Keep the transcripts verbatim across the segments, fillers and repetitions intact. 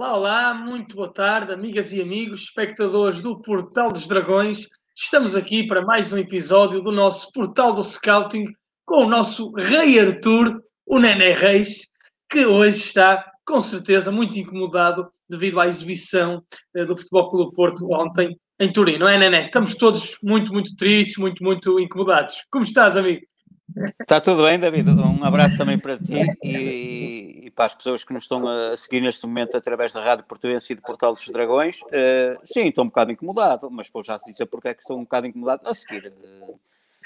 Olá, olá, muito boa tarde, amigas e amigos, espectadores do Portal dos Dragões. Estamos aqui para mais um episódio do nosso Portal do Scouting com o nosso Rei Arthur, o Nené Reis, que hoje está, com certeza, muito incomodado devido à exibição eh, do Futebol Clube do Porto ontem em Turim, não é, Nené? Estamos todos muito, muito tristes, muito, muito incomodados. Como estás, amigo? Está tudo bem, David? Um abraço também para ti e, e para as pessoas que nos estão a seguir neste momento através da Rádio Portuense e do Portal dos Dragões. Uh, sim, estou um bocado incomodado, mas vou já dizer porque é que estou um bocado incomodado a seguir. Uh,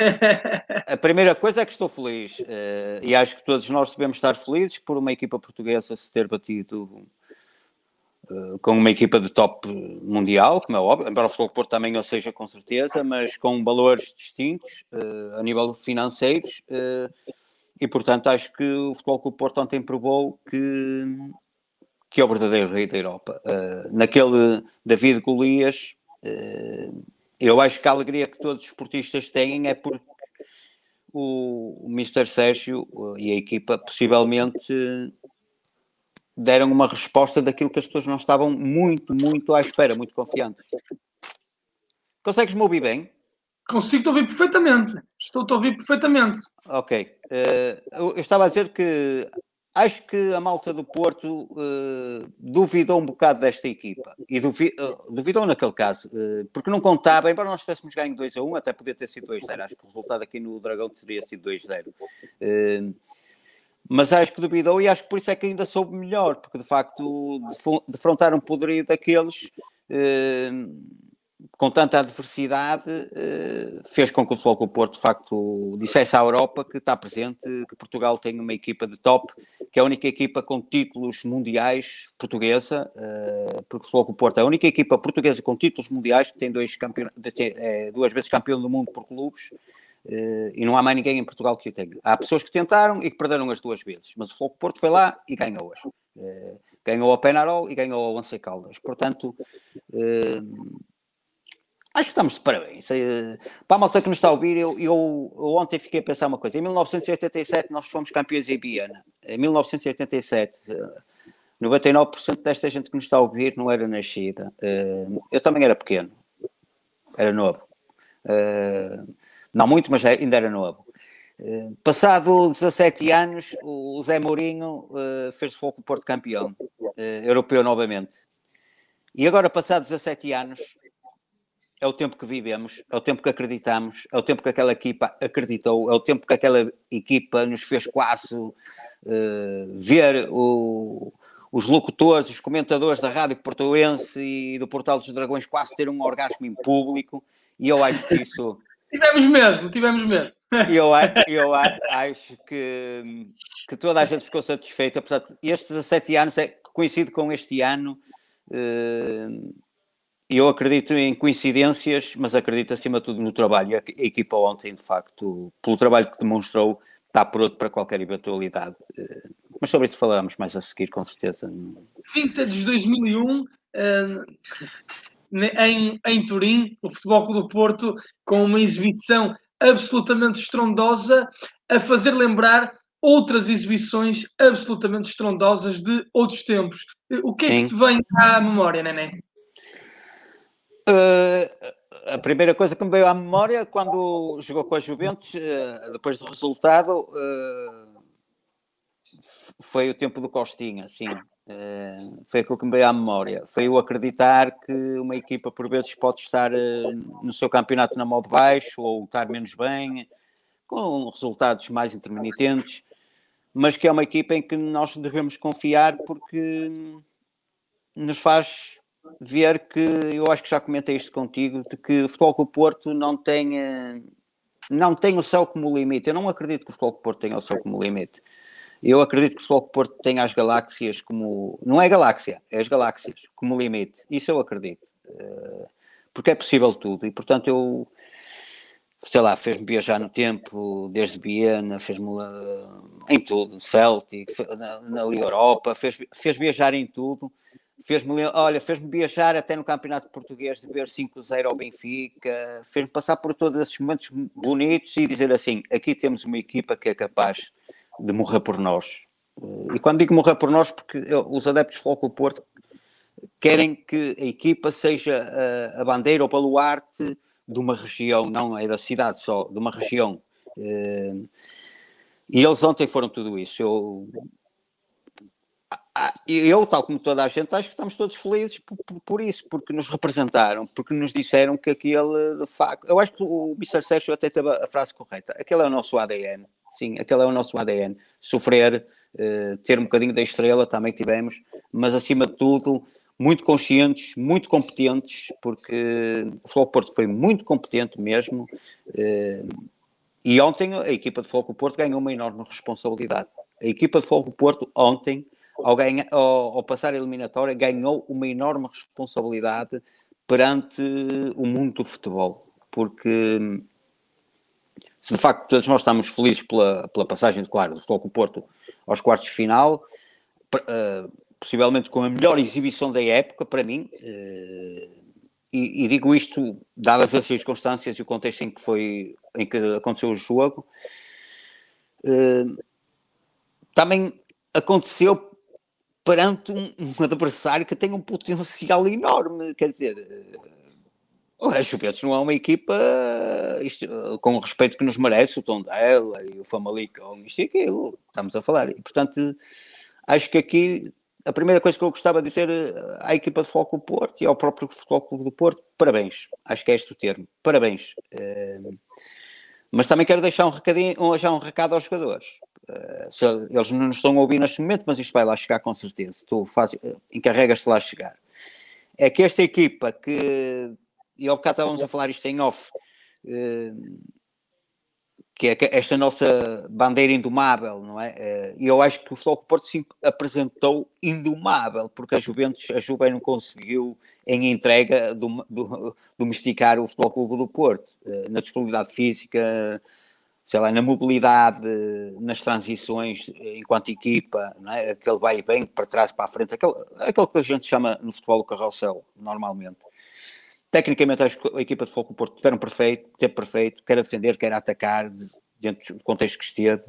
a primeira coisa é que estou feliz uh, e acho que todos nós devemos estar felizes por uma equipa portuguesa se ter batido Uh, com uma equipa de top mundial, como é óbvio, embora o Futebol Porto também o seja com certeza, mas com valores distintos uh, a nível financeiros uh, e portanto acho que o Futebol Clube Porto ontem provou que, que é o verdadeiro rei da Europa. Uh, naquele David Golias, uh, eu acho que a alegria que todos os esportistas têm é porque o, o mister Sérgio uh, e a equipa possivelmente uh, deram uma resposta daquilo que as pessoas não estavam muito, muito à espera, muito confiantes. Consegues-me ouvir bem? Consigo-te ouvir perfeitamente. Estou-te a ouvir perfeitamente. Ok. Uh, eu, eu estava a dizer que acho que a malta do Porto uh, duvidou um bocado desta equipa. E duvi, uh, duvidou naquele caso, uh, porque não contava, embora nós tivéssemos ganho dois a um, até podia ter sido dois a zero. Acho que o resultado aqui no Dragão teria sido dois a zero. Uh, Mas acho que duvidou e acho que por isso é que ainda soube melhor, porque de facto defrontar um poderio daqueles eh, com tanta adversidade eh, fez com que o Futebol Clube do Porto de facto dissesse à Europa que está presente, que Portugal tem uma equipa de top, que é a única equipa com títulos mundiais portuguesa, eh, porque o Futebol Clube do Porto é a única equipa portuguesa com títulos mundiais que tem dois campeon... é, duas vezes campeão do mundo por clubes. Uh, e não há mais ninguém em Portugal que o tenha. Há pessoas que tentaram e que perderam as duas vezes, mas o Futebol Clube Porto foi lá e ganhou hoje. Uh, ganhou ao Penarol e ganhou ao Once Caldas. Portanto, uh, acho que estamos de parabéns. Uh, para a malta que nos está a ouvir, eu, eu, eu ontem fiquei a pensar uma coisa. Em mil novecentos e oitenta e sete nós fomos campeões em Viena. Em mil novecentos e oitenta e sete, uh, noventa e nove por cento desta gente que nos está a ouvir não era nascida. Uh, eu também era pequeno. Era novo. Uh, Não muito, mas ainda era novo. Uh, passado dezassete anos, o Zé Mourinho uh, fez o Futebol Clube do Porto campeão, uh, europeu novamente. E agora, passados dezassete anos, é o tempo que vivemos, é o tempo que acreditamos, é o tempo que aquela equipa acreditou, é o tempo que aquela equipa nos fez quase uh, ver o, os locutores, os comentadores da Rádio Portuense e do Portal dos Dragões quase ter um orgasmo em público. E eu acho que isso... Tivemos mesmo, tivemos mesmo. Eu, eu acho que, que toda a gente ficou satisfeita. Portanto, estes dezassete anos é coincido com este ano. Eu acredito em coincidências, mas acredito acima de tudo no trabalho. A equipa ontem, de facto, pelo trabalho que demonstrou, está pronto para qualquer eventualidade. Mas sobre isso falaremos mais a seguir, com certeza. Vintage dois mil e um... Uh... Em, em Turim, o Futebol Clube do Porto, com uma exibição absolutamente estrondosa, a fazer lembrar outras exibições absolutamente estrondosas de outros tempos. O que é Sim. que te vem à memória, Nené? Uh, a primeira coisa que me veio à memória, quando jogou com a Juventus, uh, depois do resultado, uh, foi o tempo do Costinha, assim. Uh, foi aquilo que me veio à memória. Foi eu acreditar que uma equipa por vezes pode estar uh, no seu campeonato na mão de baixo ou estar menos bem, com resultados mais intermitentes, mas que é uma equipa em que nós devemos confiar porque nos faz ver que, eu acho que já comentei isto contigo, de que o Futebol Clube do Porto não tem, uh, não tem o céu como limite. Eu não acredito que o Futebol Clube do Porto tenha o céu como limite. Eu acredito que o Futebol Clube do Porto tem as galáxias como... Não é galáxia, é as galáxias como limite. Isso eu acredito. Porque é possível tudo. E, portanto, eu... Sei lá, fez-me viajar no tempo, desde Viena, fez-me em tudo. Celtic, na, na Liga Europa, fez, fez viajar em tudo. Fez-me, olha, fez-me viajar até no Campeonato Português de ver cinco a zero ao Benfica. Fez-me passar por todos esses momentos bonitos e dizer assim, aqui temos uma equipa que é capaz de morrer por nós. E quando digo morrer por nós, porque eu, os adeptos do Futebol Clube do Porto querem que a equipa seja a, a bandeira ou baluarte de uma região, não é da cidade só, de uma região. Uh, e eles ontem foram tudo isso. Eu, eu, tal como toda a gente, acho que estamos todos felizes por, por, por isso, porque nos representaram, porque nos disseram que aquele, de facto... Eu acho que o mister Sérgio até teve a frase correta. Aquele é o nosso A D N. Sim, aquele é o nosso A D N. Sofrer, uh, ter um bocadinho da estrela, também tivemos, mas acima de tudo... muito conscientes, muito competentes, porque o Futebol Porto foi muito competente mesmo, e ontem a equipa de Futebol Porto ganhou uma enorme responsabilidade. A equipa de Futebol Porto ontem, ao, ganha, ao, ao passar a eliminatória, ganhou uma enorme responsabilidade perante o mundo do futebol, porque se de facto todos nós estamos felizes pela, pela passagem, claro, do Futebol Porto aos quartos de final, uh, possivelmente com a melhor exibição da época, para mim, e, e digo isto, dadas as circunstâncias e o contexto em que, foi, em que aconteceu o jogo, também aconteceu perante um, um adversário que tem um potencial enorme, quer dizer... O Juventus não é uma equipa, isto, com o respeito que nos merece, o Tondela e o Famalicão, isto e aquilo, estamos a falar, e portanto, acho que aqui... A primeira coisa que eu gostava de dizer à equipa de Futebol Clube do Porto e ao próprio Futebol Clube do Porto, parabéns. Acho que é este o termo. Parabéns. Uh, mas também quero deixar um, recadinho, um, já um recado aos jogadores. Uh, se, eles não nos estão a ouvir neste momento, mas isto vai lá chegar com certeza. Tu faz, uh, encarregas-te lá a chegar. É que esta equipa que... E ao bocado estávamos a falar isto em off... Uh, que é esta nossa bandeira indomável, não é? E eu acho que o Futebol do Porto se apresentou indomável, porque a Juventus, a Juve não conseguiu, em entrega, do, do, domesticar o Futebol Clube do Porto, na disponibilidade física, sei lá, na mobilidade, nas transições enquanto equipa, não é? Aquele vai e vem, para trás, para a frente, aquele, aquele que a gente chama no futebol o carrossel, normalmente. Tecnicamente, acho que a equipa de Futebol do Porto tiveram perfeito, teve perfeito, quer defender, quer atacar, dentro do contexto que esteve.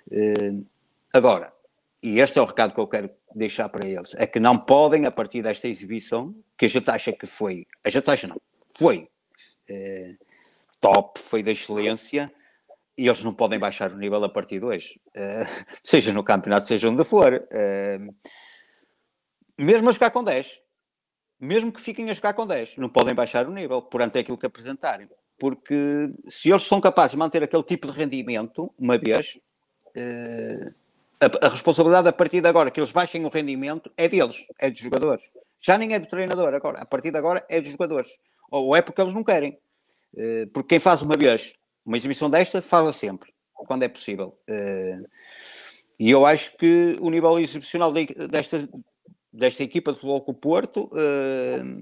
Agora, e este é o recado que eu quero deixar para eles, é que não podem, a partir desta exibição, que a gente acha que foi, a gente acha não, foi eh, top, foi da excelência, e eles não podem baixar o nível a partir de hoje. Eh, seja no campeonato, seja onde for. Eh, mesmo a jogar com dez. Mesmo que fiquem a jogar com dez, não podem baixar o nível, perante aquilo que apresentarem. Porque se eles são capazes de manter aquele tipo de rendimento, uma vez, eh, a, a responsabilidade a partir de agora, que eles baixem o rendimento, é deles, é dos jogadores. Já nem é do treinador agora, a partir de agora é dos jogadores. Ou é porque eles não querem. Eh, porque quem faz uma vez uma exibição desta, fala sempre, quando é possível. Eh, e eu acho que o nível exibicional de, desta... desta equipa de Futebol Clube do Porto, uh,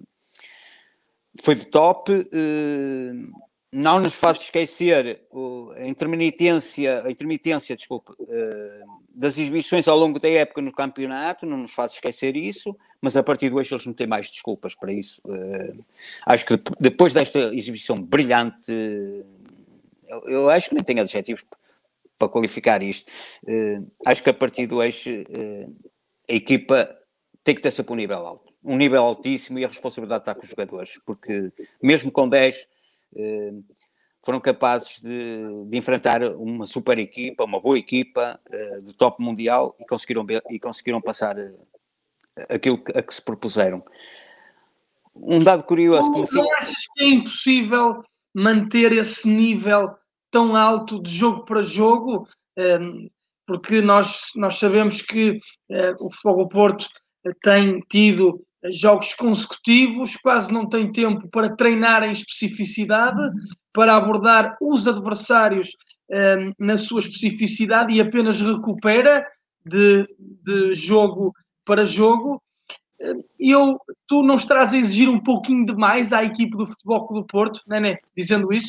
foi de top, uh, não nos faz esquecer uh, a intermitência, a intermitência desculpa, uh, das exibições ao longo da época no campeonato, não nos faz esquecer isso, mas a partir de hoje eles não têm mais desculpas para isso. Uh, acho que depois desta exibição brilhante, eu, eu acho que nem tenho adjetivos para qualificar isto, uh, acho que a partir de hoje uh, a equipa tem que ter sempre um nível alto, um nível altíssimo, e a responsabilidade está com os jogadores, porque mesmo com dez eh, foram capazes de, de enfrentar uma super equipa, uma boa equipa eh, de top mundial, e conseguiram, e conseguiram passar eh, aquilo que, a que se propuseram. Um dado curioso... Não, não achas que é impossível manter esse nível tão alto de jogo para jogo? Porque nós, nós sabemos que o Futebol do Porto tem tido jogos consecutivos, quase não tem tempo para treinar em especificidade, para abordar os adversários um, na sua especificidade, e apenas recupera de, de jogo para jogo. Eu, tu não estarás a exigir um pouquinho demais à equipe do Futebol Clube do Porto, Nené, dizendo isso?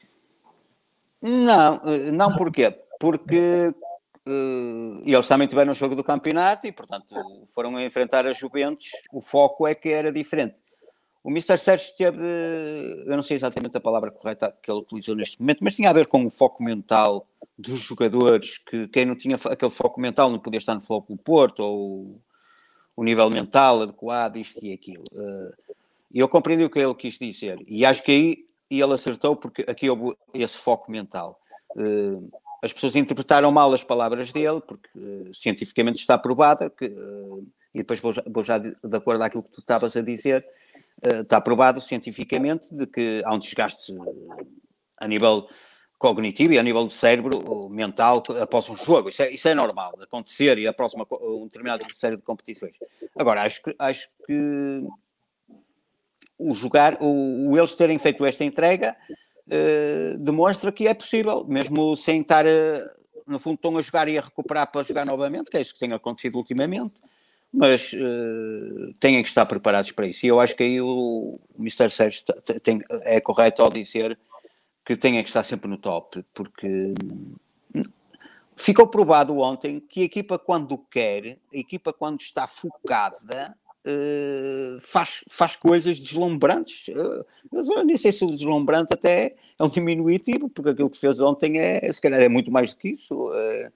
Não, não porquê? Porque Uh, e eles também tiveram um jogo do campeonato e, portanto, foram a enfrentar a Juventus. O foco é que era diferente. O mister Sérgio teve, eu não sei exatamente a palavra correta que ele utilizou neste momento, mas tinha a ver com o foco mental dos jogadores, que quem não tinha aquele foco mental não podia estar no Futebol Clube do Porto, ou, o nível mental adequado, isto e aquilo. E eu compreendi o que ele quis dizer. E acho que aí ele acertou, porque aqui houve esse foco mental. As pessoas interpretaram mal as palavras dele, porque cientificamente está provada, que, e depois vou já, vou já de, de acordo àquilo que tu estavas a dizer, está provado cientificamente de que há um desgaste a nível cognitivo e a nível do cérebro mental após um jogo. Isso é, isso é normal acontecer e após uma, um determinado série de competições. Agora, acho que, acho que o jogar, o, o eles terem feito esta entrega uh, demonstra que é possível, mesmo sem estar, uh, no fundo, estão a jogar e a recuperar para jogar novamente, que é isso que tem acontecido ultimamente, mas uh, têm que estar preparados para isso. E eu acho que aí o, o mister Sérgio tem, é correto ao dizer que têm que estar sempre no top, porque ficou provado ontem que a equipa, quando quer, a equipa, quando está focada, uh, faz, faz coisas deslumbrantes. Uh, mas eu nem sei se o deslumbrante até é um diminutivo, porque aquilo que fez ontem é, se calhar, é muito mais do que isso. Uh,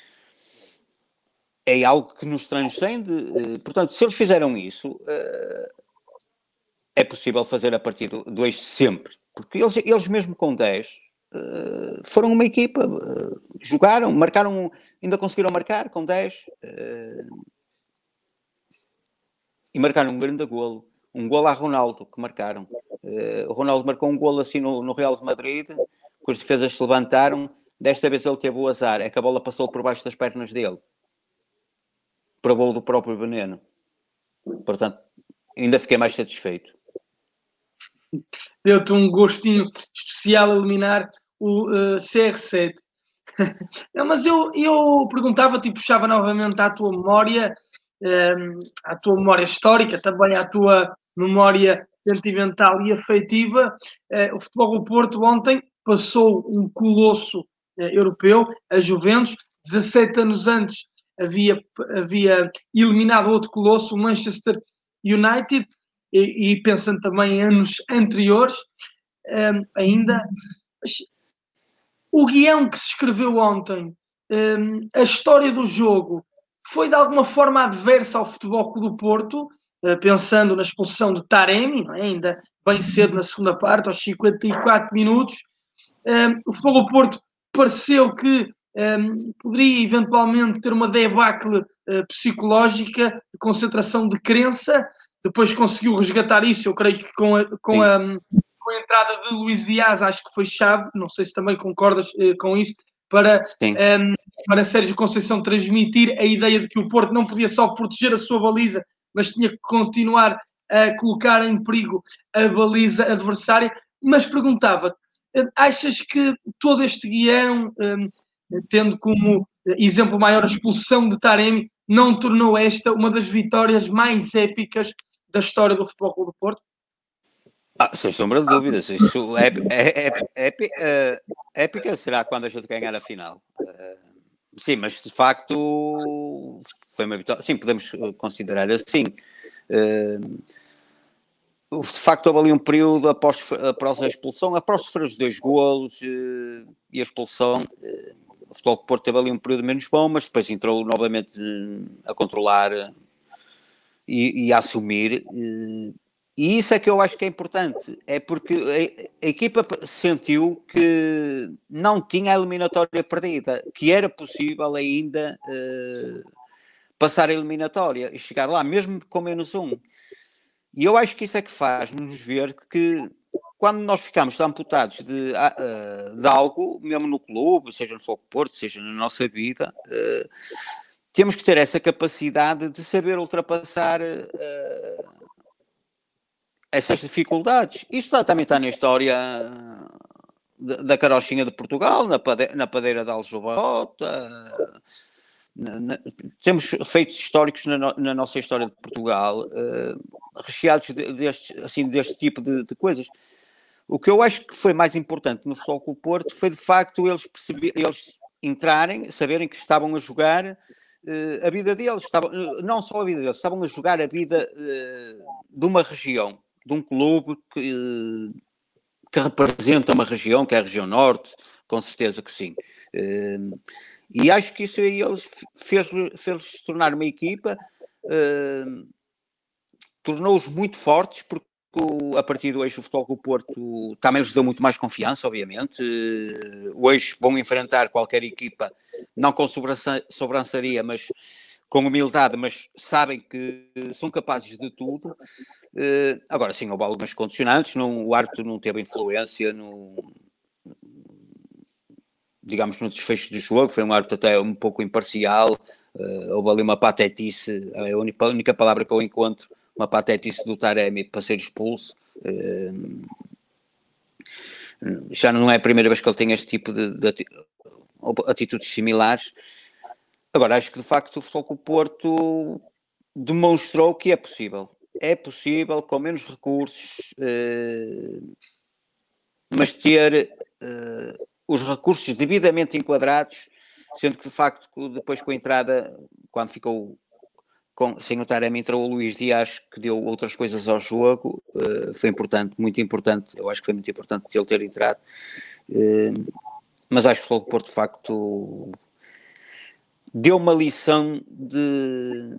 é algo que nos transcende. Uh, portanto, se eles fizeram isso, uh, é possível fazer a partir do, do eixo sempre. Porque eles, eles mesmo com dez uh, foram uma equipa, uh, jogaram, marcaram, ainda conseguiram marcar com dez uh, e marcaram um grande golo, um golo a Ronaldo que marcaram. Uh, o Ronaldo marcou um golo assim no, no Real de Madrid, que os defesas se levantaram, desta vez ele teve o azar, é que a bola passou por baixo das pernas dele, provou do próprio veneno. Portanto, ainda fiquei mais satisfeito. Deu-te um gostinho especial a eliminar o uh, C R sete. Não, mas eu, eu perguntava-te e puxava novamente à tua memória, um, à tua memória histórica, também à tua memória sentimental e afetiva. Uh, o Futebol do Porto ontem passou um colosso uh, europeu, a Juventus. dezassete anos antes havia, havia eliminado outro colosso, o Manchester United. E, e pensando também em anos anteriores, um, ainda, o guião que se escreveu ontem, um, a história do jogo, foi de alguma forma adversa ao Futebol Clube do Porto, uh, pensando na expulsão de Taremi, não é? Ainda bem cedo na segunda parte, aos cinquenta e quatro minutos. Um, o Futebol do Porto pareceu que um, poderia eventualmente ter uma debacle uh, psicológica, de concentração de crença. Depois conseguiu resgatar isso, eu creio que com a, com a, com a entrada de Luís Dias, acho que foi chave, não sei se também concordas uh, com isso, para, um, para Sérgio Conceição transmitir a ideia de que o Porto não podia só proteger a sua baliza, mas tinha que continuar a colocar em perigo a baliza adversária. Mas perguntava-te, achas que todo este guião, um, tendo como exemplo maior a expulsão de Taremi, não tornou esta uma das vitórias mais épicas da história do Futebol Clube do Porto? Ah, sem sombra de dúvidas. Isso é, é, é, é, é, épica será quando a gente ganhar a final. Uh, sim, mas de facto foi uma vitória. Sim, podemos considerar assim. Uh, de facto, houve ali um período após, após a expulsão, após sofrer os dois golos uh, e a expulsão. Uh, o Futebol do Porto teve ali um período menos bom, mas depois entrou novamente uh, a controlar uh, e, e a assumir. Uh, E isso é que eu acho que é importante, é porque a, a equipa sentiu que não tinha a eliminatória perdida, que era possível ainda uh, passar a eliminatória e chegar lá, mesmo com menos um. E eu acho que isso é que faz-nos ver que quando nós ficamos amputados de, uh, de algo, mesmo no clube, seja no Futebol do Porto, seja na nossa vida, uh, temos que ter essa capacidade de saber ultrapassar uh, essas dificuldades. Isto também está na história da carochinha de Portugal, na, pade na padeira de Aljubarrota. Temos feitos históricos na, no na nossa história de Portugal, uh, recheados de, deste, assim, deste tipo de, de coisas. O que eu acho que foi mais importante no Futebol Clube do Porto foi, de facto, eles, eles entrarem, saberem que estavam a jogar uh, a vida deles. Estavam, uh, não só a vida deles, estavam a jogar a vida uh, de uma região, de um clube que, que representa uma região, que é a região norte, com certeza que sim. E acho que isso aí eles fez, fez se tornar uma equipa uh, tornou-os muito fortes, porque a partir do hoje o Futebol Clube do Porto também lhes deu muito mais confiança, obviamente. Hoje vão enfrentar qualquer equipa, não com sobrançaria, mas com humildade, mas sabem que são capazes de tudo. Agora sim, houve algumas condicionantes, não, o árbitro não teve influência no, digamos, no desfecho do jogo, foi um árbitro até um pouco imparcial, houve ali uma patetice, a única, a única palavra que eu encontro, uma patetice do Taremi para ser expulso. Uh, já não é a primeira vez que ele tem este tipo de, de atitudes similares. Agora, acho que de facto o Futebol Clube do Porto demonstrou que é possível. É possível, com menos recursos, uh, mas ter uh, os recursos devidamente enquadrados, sendo que de facto depois com a entrada, quando ficou Com, sem o Taremi entrou o Luís Dias, que deu outras coisas ao jogo, uh, foi importante, muito importante, eu acho que foi muito importante ele ter entrado, uh, mas acho que o Futebol do Porto de facto deu uma lição de,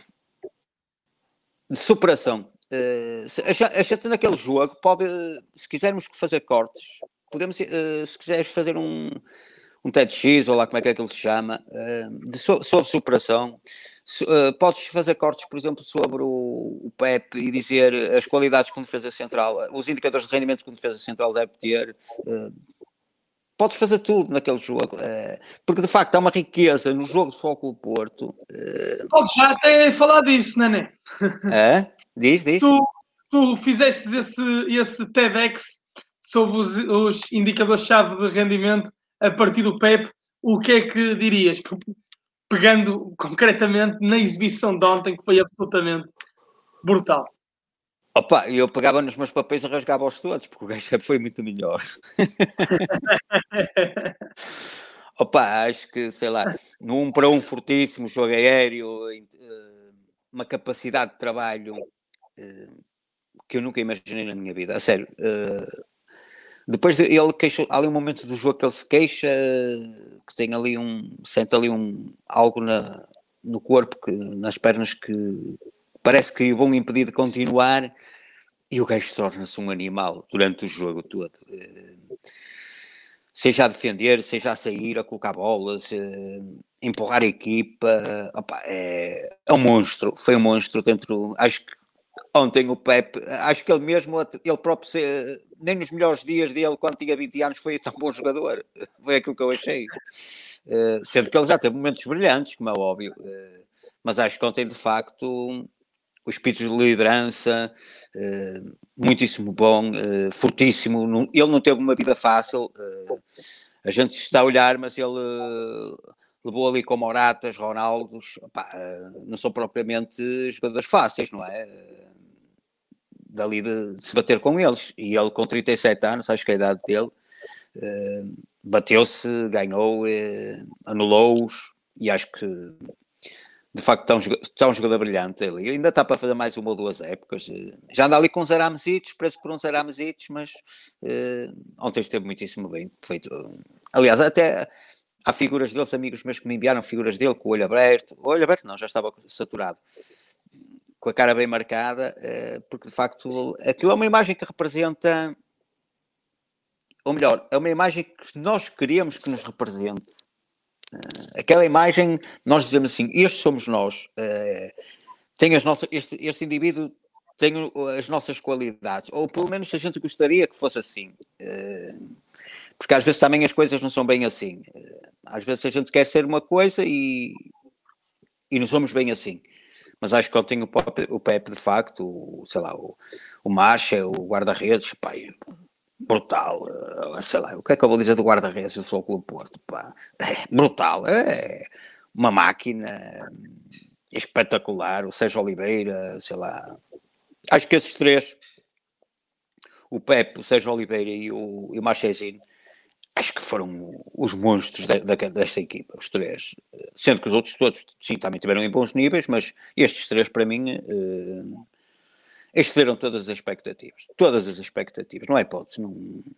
de superação. Uh, a gente naquele jogo pode, se quisermos fazer cortes, podemos, uh, se quiseres fazer um um T D X, ou lá como é que é que ele se chama, uh, de so, sobre superação. Uh, podes fazer cortes, por exemplo, sobre o, o Pep e dizer as qualidades que uma defesa central, os indicadores de rendimento que uma defesa central deve ter. Uh, podes fazer tudo naquele jogo, uh, porque de facto há uma riqueza no jogo de Futebol Clube do Porto. Uh... Podes já até falar disso, Nené. É? Diz, diz. Se tu, tu fizesses esse, esse TEDx sobre os, os indicadores-chave de rendimento a partir do Pep, o que é que dirias? Pegando concretamente na exibição de ontem, que foi absolutamente brutal. Opa, eu pegava nos meus papéis e rasgava-os todos, porque o gajo foi muito melhor. Opa, acho que, sei lá, no um para um fortíssimo, jogo aéreo, uma capacidade de trabalho que eu nunca imaginei na minha vida, a sério. Depois ele queixou, há ali um momento do jogo que ele se queixa, que tem ali um, sente ali um, algo na, no corpo, que, nas pernas, que parece que o vão impedir de continuar, e o gajo torna-se um animal durante o jogo todo. Seja a defender, seja a sair, a colocar bolas, empurrar a equipa, opa, é, é um monstro, foi um monstro dentro, acho que ontem o Pep, acho que ele mesmo, ele próprio, nem nos melhores dias dele, quando tinha vinte anos, foi tão bom jogador. Foi aquilo que eu achei. Uh, sendo que ele já teve momentos brilhantes, como é óbvio. Uh, mas acho que ontem, de facto, o espírito de liderança, uh, muitíssimo bom, uh, fortíssimo. Não, ele não teve uma vida fácil. Uh, a gente está a olhar, mas ele... Uh, levou ali com Moratas, Ronaldos, opá, não são propriamente jogadores fáceis, não é? Dali de, de se bater com eles. E ele com trinta e sete anos, acho que é a idade dele, uh, bateu-se, ganhou, uh, anulou-os, e acho que de facto está um, está um jogador brilhante ali. Ainda está para fazer mais uma ou duas épocas. Uh, já anda ali com os Aramesitos, preço por uns Aramesitos, mas uh, ontem esteve muitíssimo bem. Feito. Aliás, até... Há figuras deles, amigos meus que me enviaram figuras dele com o olho aberto. O olho aberto não, já estava saturado. Com a cara bem marcada, porque de facto aquilo é uma imagem que representa, ou melhor, é uma imagem que nós queríamos que nos represente. Aquela imagem, nós dizemos assim, estes somos nós. Tem as nossas, este, este indivíduo tem as nossas qualidades. Ou pelo menos a gente gostaria que fosse assim. Porque às vezes também as coisas não são bem assim. Às vezes a gente quer ser uma coisa e, e não somos bem assim. Mas acho que ontem o Pepe, o Pepe de facto, o, sei lá, o, o Macha, o guarda-redes, pá, brutal. Sei lá, o que é que eu vou dizer do guarda-redes do Futebol Clube do Porto? Pá, é brutal, é uma máquina espetacular. O Sérgio Oliveira, sei lá. Acho que esses três, o Pepe, o Sérgio Oliveira e o, e o Machezinho, acho que foram os monstros de, de, desta equipa, os três. Sendo que os outros todos, sim, também tiveram em bons níveis, mas estes três, para mim, uh, excederam todas as expectativas. Todas as expectativas. Não é hipótese. Não...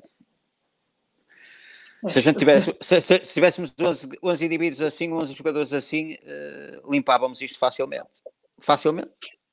Se a gente tivesse... Se, se, se tivéssemos onze, onze indivíduos assim, onze jogadores assim, uh, limpávamos isto facilmente. facilmente,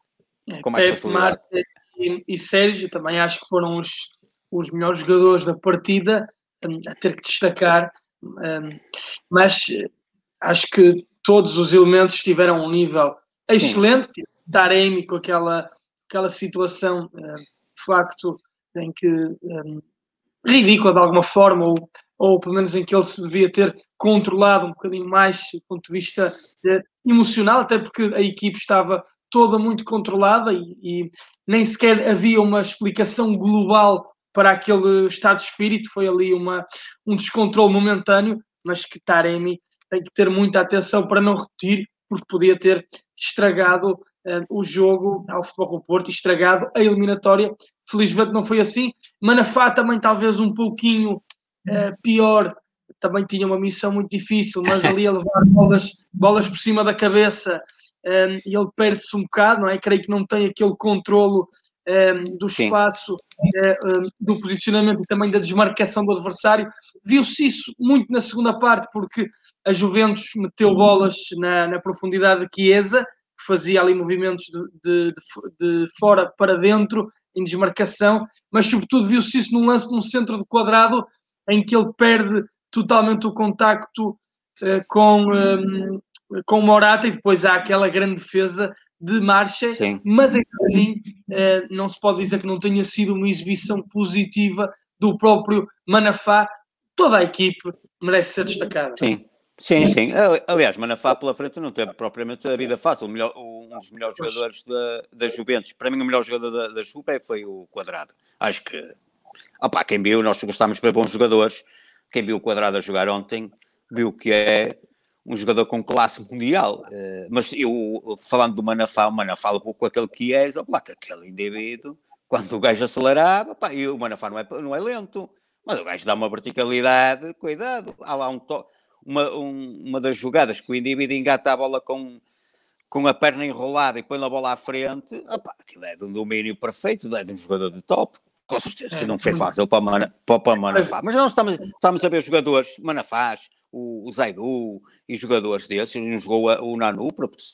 É, com mais Pepe, facilidade. Marta e, e Sérgio também acho que foram os, os melhores jogadores da partida, um, a ter que destacar, um, mas acho que todos os elementos tiveram um nível Sim. excelente. Taremi com aquela, aquela situação, uh, de facto, em que um, ridícula de alguma forma, ou, ou pelo menos em que ele se devia ter controlado um bocadinho mais do ponto de vista eh, emocional, até porque a equipe estava toda muito controlada e, e nem sequer havia uma explicação global para aquele estado de espírito, foi ali uma, um descontrole momentâneo, mas que Taremi tem que ter muita atenção para não repetir, porque podia ter estragado uh, o jogo ao Futebol Clube do Porto, estragado a eliminatória. Felizmente não foi assim. Manafá também talvez um pouquinho uh, pior, também tinha uma missão muito difícil, mas ali a levar bolas, bolas por cima da cabeça, um, e ele perde-se um bocado, não é? Creio que não tem aquele controlo um, do espaço, uh, um, do posicionamento e também da desmarcação do adversário. Viu-se isso muito na segunda parte, porque a Juventus meteu bolas na, na profundidade de Chiesa, que fazia ali movimentos de, de, de, de fora para dentro, em desmarcação, mas sobretudo viu-se isso num lance num centro de quadrado, em que ele perde totalmente o contacto uh, com, um, com o Morata, e depois há aquela grande defesa de Marcha, mas assim uh, não se pode dizer que não tenha sido uma exibição positiva do próprio Manafá. Toda a equipe merece ser destacada. Sim. Sim, sim. Aliás, Manafá pela frente não teve propriamente a vida fácil. O melhor, um dos melhores pois. jogadores da, da Juventus, para mim o melhor jogador da, da Juve foi o Quadrado. Acho que, opá, quem viu, nós gostávamos de ver bons jogadores. Quem viu o Quadrado a jogar ontem, viu que é um jogador com classe mundial. Uh, mas eu, falando do Manafá, o Manafá levou com aquele que é, opá, que aquele indivíduo, quando o gajo acelerava, opá, e o Manafá não é, não é lento, mas o gajo dá uma verticalidade, cuidado, há lá um toque. Uma, um, uma das jogadas que o indivíduo engata a bola com, com a perna enrolada e põe a bola à frente, opa, aquilo é de um domínio perfeito, é de um jogador de top, com certeza que não foi fácil para o Mana, para, para Manafá. Mas nós estamos, estamos a ver jogadores, Manafás, o, o Zaidu e jogadores desses, não jogou o Nanu,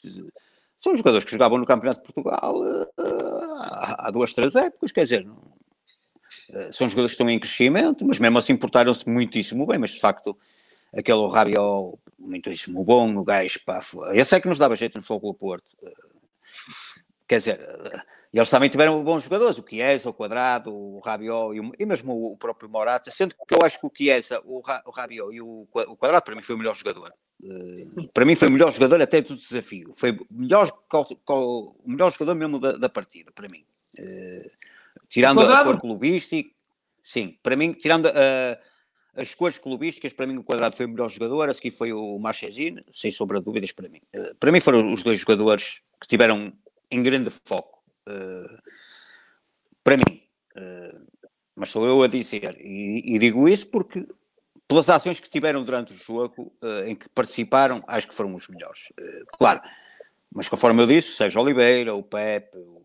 são jogadores que jogavam no Campeonato de Portugal há duas, três épocas, quer dizer, não, são jogadores que estão em crescimento, mas mesmo assim portaram-se muitíssimo bem, mas de facto aquele Rabiot, muitíssimo bom, o gajo, pá, esse é que nos dava jeito no Futebol Clube do Porto. Quer dizer, eles também tiveram bons jogadores, o Chiesa, o Quadrado, o Rabiot e, o, e mesmo o próprio Morata, sendo que eu acho que o Chiesa, o, o Rabiot e o, o Quadrado, para mim foi o melhor jogador. Uh, para mim foi o melhor jogador até do desafio. Foi o melhor, o melhor jogador mesmo da, da partida, para mim. Uh, tirando a cor clubística, sim, para mim, tirando a... Uh, as cores clubísticas, para mim o Quadrado foi o melhor jogador, a seguir foi o Marchesino, sem sombra de dúvidas para mim. Uh, para mim foram os dois jogadores que estiveram em grande foco. Uh, para mim. Uh, mas sou eu a dizer. E, e digo isso porque, pelas ações que tiveram durante o jogo, uh, em que participaram, acho que foram os melhores. Uh, claro. Mas conforme eu disse, seja Oliveira, o Pepe, o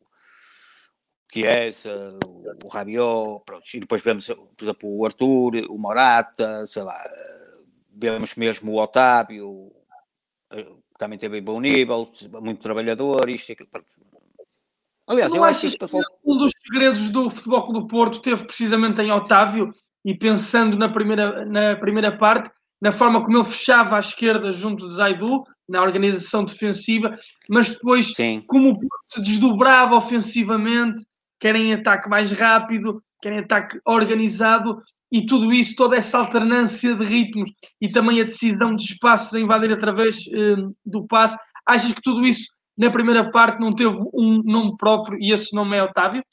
Chiesa, o Rabiot, pronto, e depois vemos, por exemplo, o Arthur, o Morata, sei lá, vemos mesmo o Otávio, também teve bom nível, muito trabalhador, isto e aquilo. Aliás, não eu achas que, que um dos segredos do Futebol Clube do Porto teve precisamente em Otávio, e pensando na primeira, na primeira parte, na forma como ele fechava à esquerda junto de Zaidu, na organização defensiva, mas depois Sim. como o Porto se desdobrava ofensivamente, quer em ataque mais rápido, quer em ataque organizado, e tudo isso, toda essa alternância de ritmos e também a decisão de espaços a invadir através eh, do passe, achas que tudo isso na primeira parte não teve um nome próprio e esse nome é Otávio?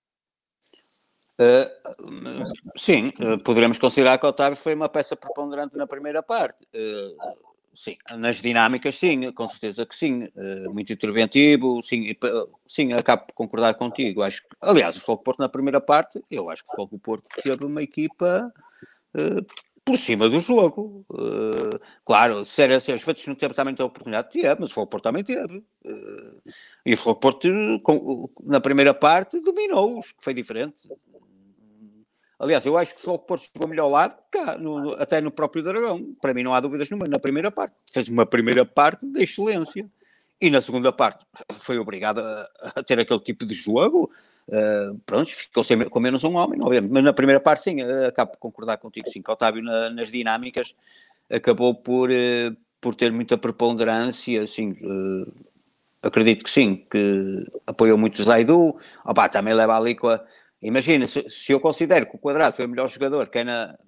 Uh, sim, uh, poderemos considerar que Otávio foi uma peça preponderante na primeira parte. Uh, sim, nas dinâmicas, sim, com certeza que sim. Uh, muito interventivo, sim, uh, sim, acabo por concordar contigo. Acho que, aliás, o Futebol do Porto na primeira parte, eu acho que o Futebol do Porto teve uma equipa uh, por cima do jogo. Uh, claro, se era assim, os feitos não teve também a oportunidade, teve, mas o Futebol do Porto também teve. Uh, e o Futebol do Porto, com, na primeira parte, dominou-os, que foi diferente. Aliás, eu acho que só o Porto jogou melhor lado, cá, no, até no próprio Dragão. Para mim não há dúvidas nenhuma. Na primeira parte. Fez uma primeira parte de excelência. e na segunda parte foi obrigado a, a ter aquele tipo de jogo. Uh, pronto, ficou sem, com menos um homem, obviamente. Mas na primeira parte, sim, uh, acabo por concordar contigo, sim, que o Otávio na, nas dinâmicas acabou por, uh, por ter muita preponderância, assim, uh, acredito que sim, que apoiou muito o Zaidu. Opa, também leva ali com a... Imagina, se, se eu considero que o Quadrado foi o melhor jogador que é na,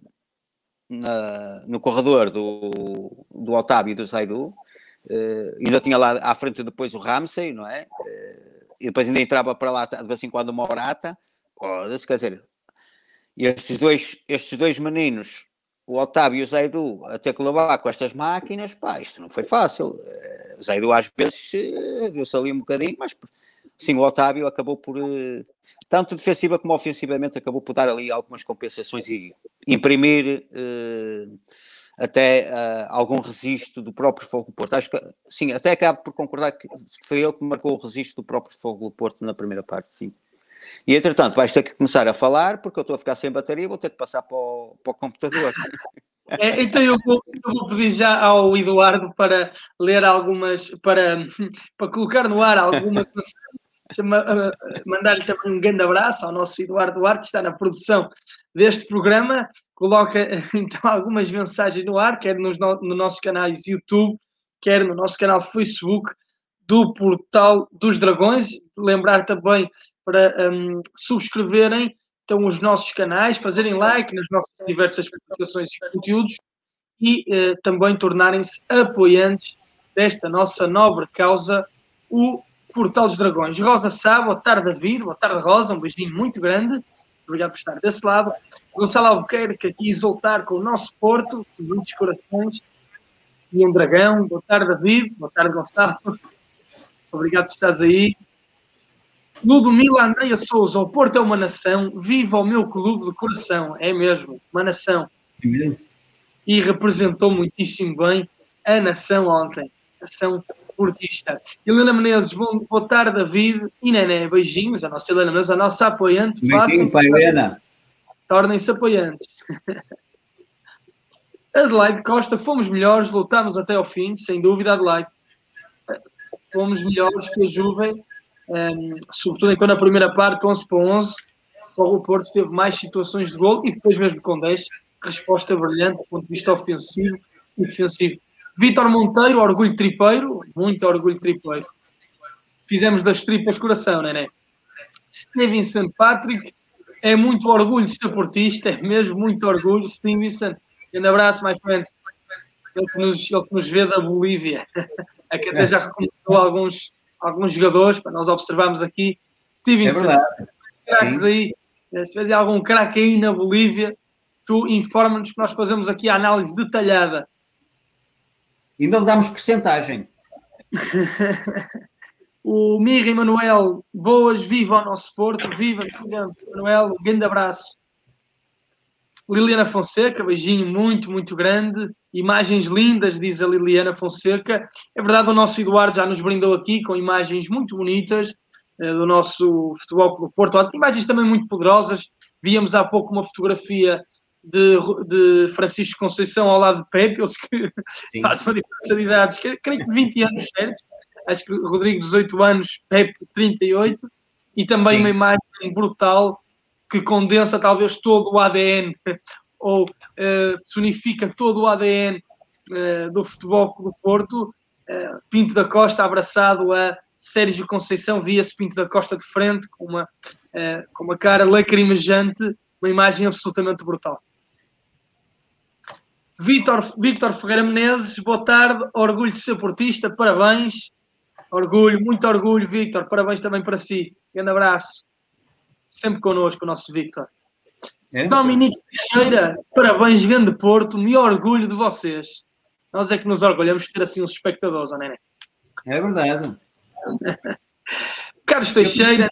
na, no corredor do, do Otávio e do Zaidu, uh, ainda tinha lá à frente depois o Ramsey, não é? Uh, e depois ainda entrava para lá de vez em quando uma Morata. Oh, quer dizer, estes dois, estes dois meninos, o Otávio e o Zaidu, a ter que levar com estas máquinas, pá, isto não foi fácil. O Zaidu às vezes viu-se ali um bocadinho, mas sim, o Otávio acabou por, tanto defensiva como ofensivamente, acabou por dar ali algumas compensações e imprimir uh, até uh, algum registro do próprio Fogo do Porto. Acho que, sim, até acabo por concordar que foi ele que marcou o registro do próprio Fogo do Porto na primeira parte, sim. E, entretanto, vais ter que começar a falar, porque eu estou a ficar sem bateria e vou ter que passar para o, para o computador. É, então eu vou, eu vou pedir já ao Eduardo para ler algumas, para, para colocar no ar algumas mensagens, mandar-lhe também um grande abraço ao nosso Eduardo Duarte, que está na produção deste programa, coloca então algumas mensagens no ar, quer nos no, no nossos canais YouTube, quer no nosso canal Facebook do Portal dos Dragões. Lembrar também para um, subscreverem então os nossos canais, fazerem like nas nossas diversas publicações e conteúdos e eh, também tornarem-se apoiantes desta nossa nobre causa, o Portal dos Dragões. Rosa Sá, boa tarde, David, boa tarde, Rosa, um beijinho muito grande, obrigado por estar desse lado. Gonçalo Albuquerque aqui exultar com o nosso Porto, com muitos corações, e um dragão. Boa tarde, David, boa tarde, Gonçalo, obrigado por estares aí. Ludomila Andreia Souza, o Porto é uma nação, viva o meu clube de coração. É mesmo, uma nação. É e representou muitíssimo bem a nação ontem. Nação portista. Helena Menezes, bom, boa tarde, David e Nené. Beijinhos, a nossa Helena Menezes, a nossa apoiante. Beijinho para a Helena. Tornem-se apoiantes. Adelaide Costa, fomos melhores, lutámos até ao fim, sem dúvida, Adelaide. Fomos melhores que a Juve. Um, sobretudo então na primeira parte, onze para onze, o Porto teve mais situações de gol e depois mesmo com dez, resposta brilhante do ponto de vista ofensivo e defensivo. Vítor Monteiro, orgulho tripeiro, muito orgulho tripeiro. Fizemos das tripas coração, né, né? Stevenson Patrick, é muito orgulho de ser portista, é mesmo muito orgulho. Stevenson, grande abraço, mais frente. Ele que nos, ele que nos vê da Bolívia, aqui até já recomendou alguns alguns jogadores, para nós observarmos aqui. Stevenson, é craques aí, se tiver algum craque aí na Bolívia, tu informa-nos que nós fazemos aqui a análise detalhada. E não damos porcentagem. O Mirra Emanuel, boas, viva o nosso Porto, viva, viva, Emanuel, um grande abraço. Liliana Fonseca, beijinho muito, muito grande. Imagens lindas, diz a Liliana Fonseca. É verdade, o nosso Eduardo já nos brindou aqui com imagens muito bonitas eh, do nosso Futebol Clube do Porto. Imagens também muito poderosas. Víamos há pouco uma fotografia de, de Francisco Conceição ao lado de Pepe, eles que Sim. fazem uma diferença de idades, creio que vinte anos certos. Acho que Rodrigo, dezoito anos, Pepe, trinta e oito. E também Sim. uma imagem brutal que condensa talvez todo o A D N ou uh, personifica todo o A D N uh, do Futebol do Porto. Uh, Pinto da Costa abraçado a Sérgio Conceição, via-se Pinto da Costa de frente com uma, uh, com uma cara lacrimejante, uma imagem absolutamente brutal. Vítor, Vítor Ferreira Menezes, boa tarde, orgulho de ser portista, parabéns, orgulho, muito orgulho, Vítor, parabéns também para si, grande abraço. Sempre connosco, o nosso Vítor. É, Dominique Teixeira, parabéns, grande Porto, me orgulho de vocês. Nós é que nos orgulhamos de ter assim uns espectadores, não é? É verdade. Carlos Teixeira.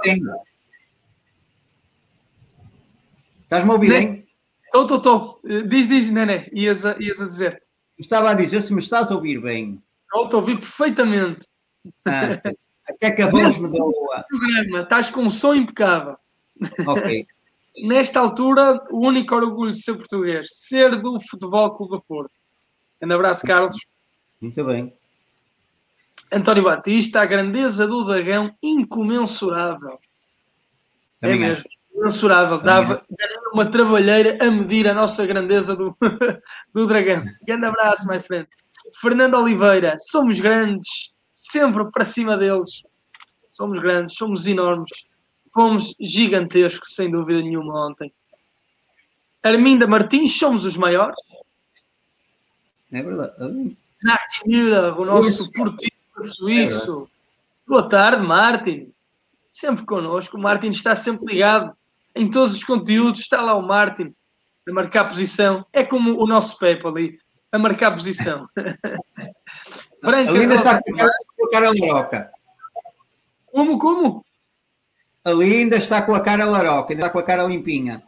Estás-me a ouvir, hein? Estou, estou, estou. Diz, diz, Nené, ias a, ias a dizer. Estava a dizer se me estás a ouvir bem. Estou, estou a ouvir perfeitamente. Ah, até que a voz me deu a... programa, estás com um som impecável. Ok. Nesta altura, o único orgulho de ser português, ser do Futebol Clube do Porto. Um abraço, Carlos. Muito bem. António Batista, a grandeza do Dragão, incomensurável. Também é mesmo, acho. incomensurável. Dava, dava uma trabalheira a medir a nossa grandeza do, do Dragão. Grande abraço, my friend. Fernando Oliveira, somos grandes, sempre para cima deles. Somos grandes, somos enormes. Fomos gigantescos, sem dúvida nenhuma, ontem. Arminda Martins, somos os maiores. É verdade. Martin Müller, o nosso portista suíço. Boa tarde, Martin. Sempre connosco. O Martin está sempre ligado em todos os conteúdos. Está lá o Martin a marcar posição. É como o nosso Pepe ali, a marcar posição. Ali ainda está com a cara laroca. Como, como? Ali ainda está com a cara laroca, ainda está com a cara limpinha.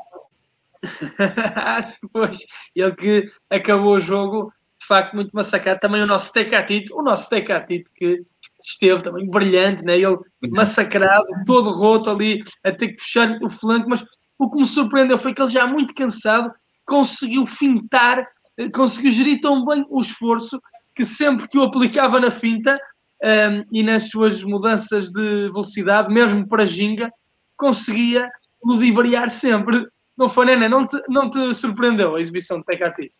Pois, ele que acabou o jogo, de facto, muito massacrado. Também o nosso Tecatito, o nosso Tecatito que esteve também brilhante, né? Ele massacrado, todo roto ali, a ter que puxar o flanco, mas o que me surpreendeu foi que ele já muito cansado conseguiu fintar, conseguiu gerir tão bem o esforço que sempre que o aplicava na finta um, e nas suas mudanças de velocidade, mesmo para ginga, conseguia ludibriar sempre. Não foi, Nena? Não te, não te surpreendeu a exibição de Tecatito?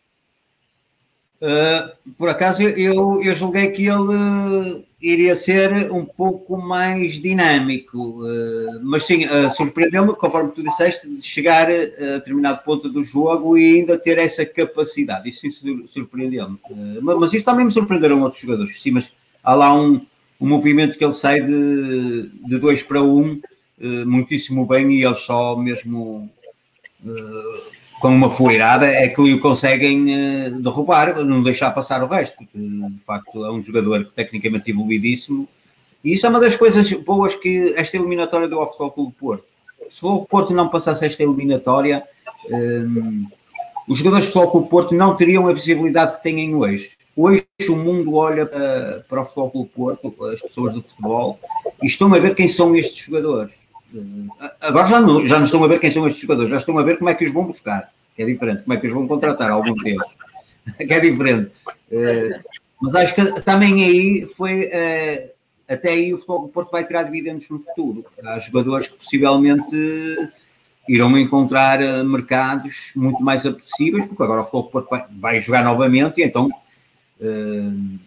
Uh, por acaso eu, eu julguei que ele uh, iria ser um pouco mais dinâmico, uh, mas sim, uh, surpreendeu-me, conforme tu disseste, de chegar a determinado ponto do jogo e ainda ter essa capacidade. Isso sim surpreendeu-me. Uh, mas isso também me surpreenderam outros jogadores. Sim, mas há lá um, um movimento que ele sai de, de dois para um uh, muitíssimo bem e eles só mesmo... Uh, com uma foeirada é que o conseguem uh, derrubar, não deixar passar o resto, porque de facto é um jogador que tecnicamente evoluidíssimo, e isso é uma das coisas boas que esta eliminatória deu ao Futebol Clube do Porto. Se o Porto não passasse esta eliminatória, um, os jogadores do Futebol Clube do Porto não teriam a visibilidade que têm hoje. Hoje o mundo olha para, para o Futebol Clube do Porto, as pessoas do futebol, e estão a ver quem são estes jogadores. Agora já não, já não estão a ver quem são estes jogadores, já estão a ver como é que os vão buscar, que é diferente, como é que os vão contratar, alguns deles, que é diferente. Uh, mas acho que também aí foi, uh, até aí o Futebol do Porto vai tirar dividendos no futuro. Há jogadores que possivelmente uh, irão encontrar uh, mercados muito mais apetecíveis, porque agora o Futebol do Porto vai, vai jogar novamente, e então uh,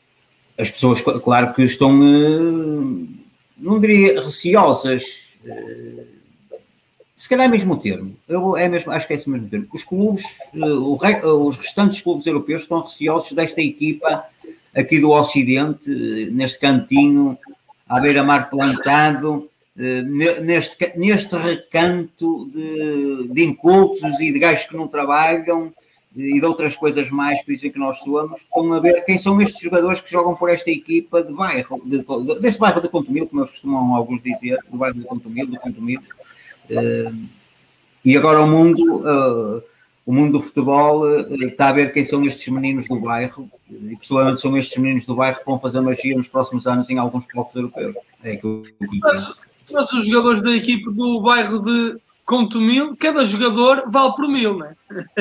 as pessoas, claro que estão, uh, não diria receosas, se calhar é mesmo o termo, eu é mesmo, acho que é esse mesmo termo. Os clubes, o rei, os restantes clubes europeus estão receosos desta equipa aqui do Ocidente, neste cantinho, à beira-mar plantado, neste, neste recanto de, de incultos e de gajos que não trabalham e de outras coisas mais que dizem que nós somos. Estão a ver quem são estes jogadores que jogam por esta equipa de bairro, de, de, deste bairro de Contumil, como eles costumam alguns dizer, do bairro de Contumil, do Contumil. Uh, e agora o mundo, uh, o mundo do futebol uh, está a ver quem são estes meninos do bairro, e possivelmente são estes meninos do bairro que vão fazer magia nos próximos anos em alguns clubes europeus. É que eu, mas, mas os jogadores da equipe do bairro de Contumil, cada jogador vale por mil, não é?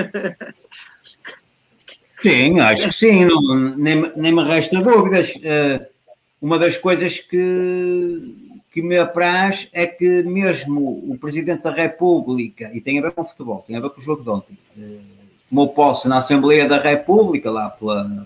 Sim, acho que sim, não, nem, nem me resta dúvidas. Uh, uma das coisas que, que me apraz é que mesmo o Presidente da República, e tem a ver com o futebol, tem a ver com o jogo de ontem, uh, tomou posse na Assembleia da República, lá pela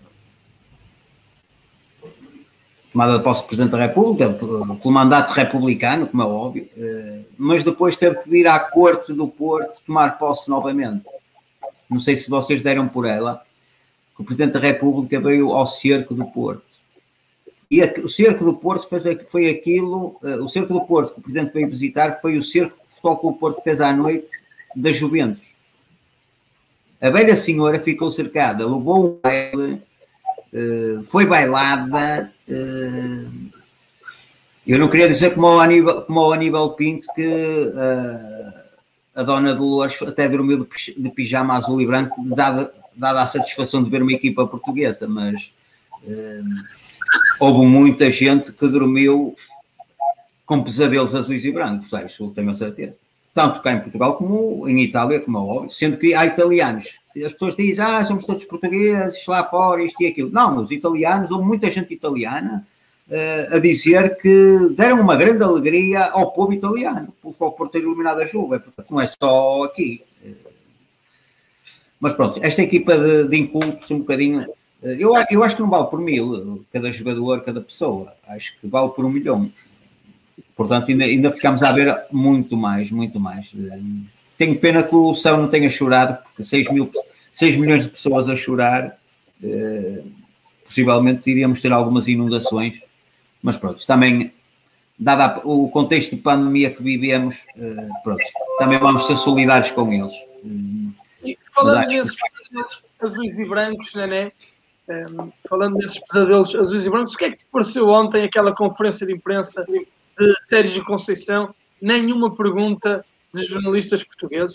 tomada de posse do Presidente da República, pelo mandato republicano, como é óbvio, uh, mas depois teve que vir à Corte do Porto tomar posse novamente. Não sei se vocês deram por ela. O Presidente da República veio ao Cerco do Porto. E a, o Cerco do Porto fez, foi aquilo, uh, o Cerco do Porto que o Presidente veio visitar foi o cerco que o Futebol Clube do Porto fez à noite da Juventus. A velha senhora ficou cercada, levou um baile, uh, foi bailada. Uh, eu não queria dizer como o Aníbal, como o Aníbal Pinto que uh, a Dona Dolores até dormiu de, de pijama azul e branco, dada dada a satisfação de ver uma equipa portuguesa, mas uh, houve muita gente que dormiu com pesadelos azuis e brancos, isso tenho a certeza. Tanto cá em Portugal como em Itália, como é óbvio, sendo que há italianos. As pessoas dizem, ah, somos todos portugueses, lá fora, isto e aquilo. Não, os italianos, houve muita gente italiana uh, a dizer que deram uma grande alegria ao povo italiano por, por ter eliminado a Juve, portanto não é só aqui. Mas pronto, esta equipa de, de incultos um bocadinho, eu, eu acho que não vale por mil, cada jogador, cada pessoa, acho que vale por um milhão. Portanto, ainda, ainda ficamos a ver muito mais, muito mais. Tenho pena que o céu não tenha chorado, porque seis milhões de pessoas a chorar, eh, possivelmente iríamos ter algumas inundações, mas pronto, também, dado o contexto de pandemia que vivemos, eh, pronto, também vamos ser solidários com eles. E falando nesses pesadelos azuis e brancos, Nené, um, falando nesses pesadelos azuis e brancos, o que é que te pareceu ontem aquela conferência de imprensa de Sérgio Conceição? Nenhuma pergunta de jornalistas portugueses?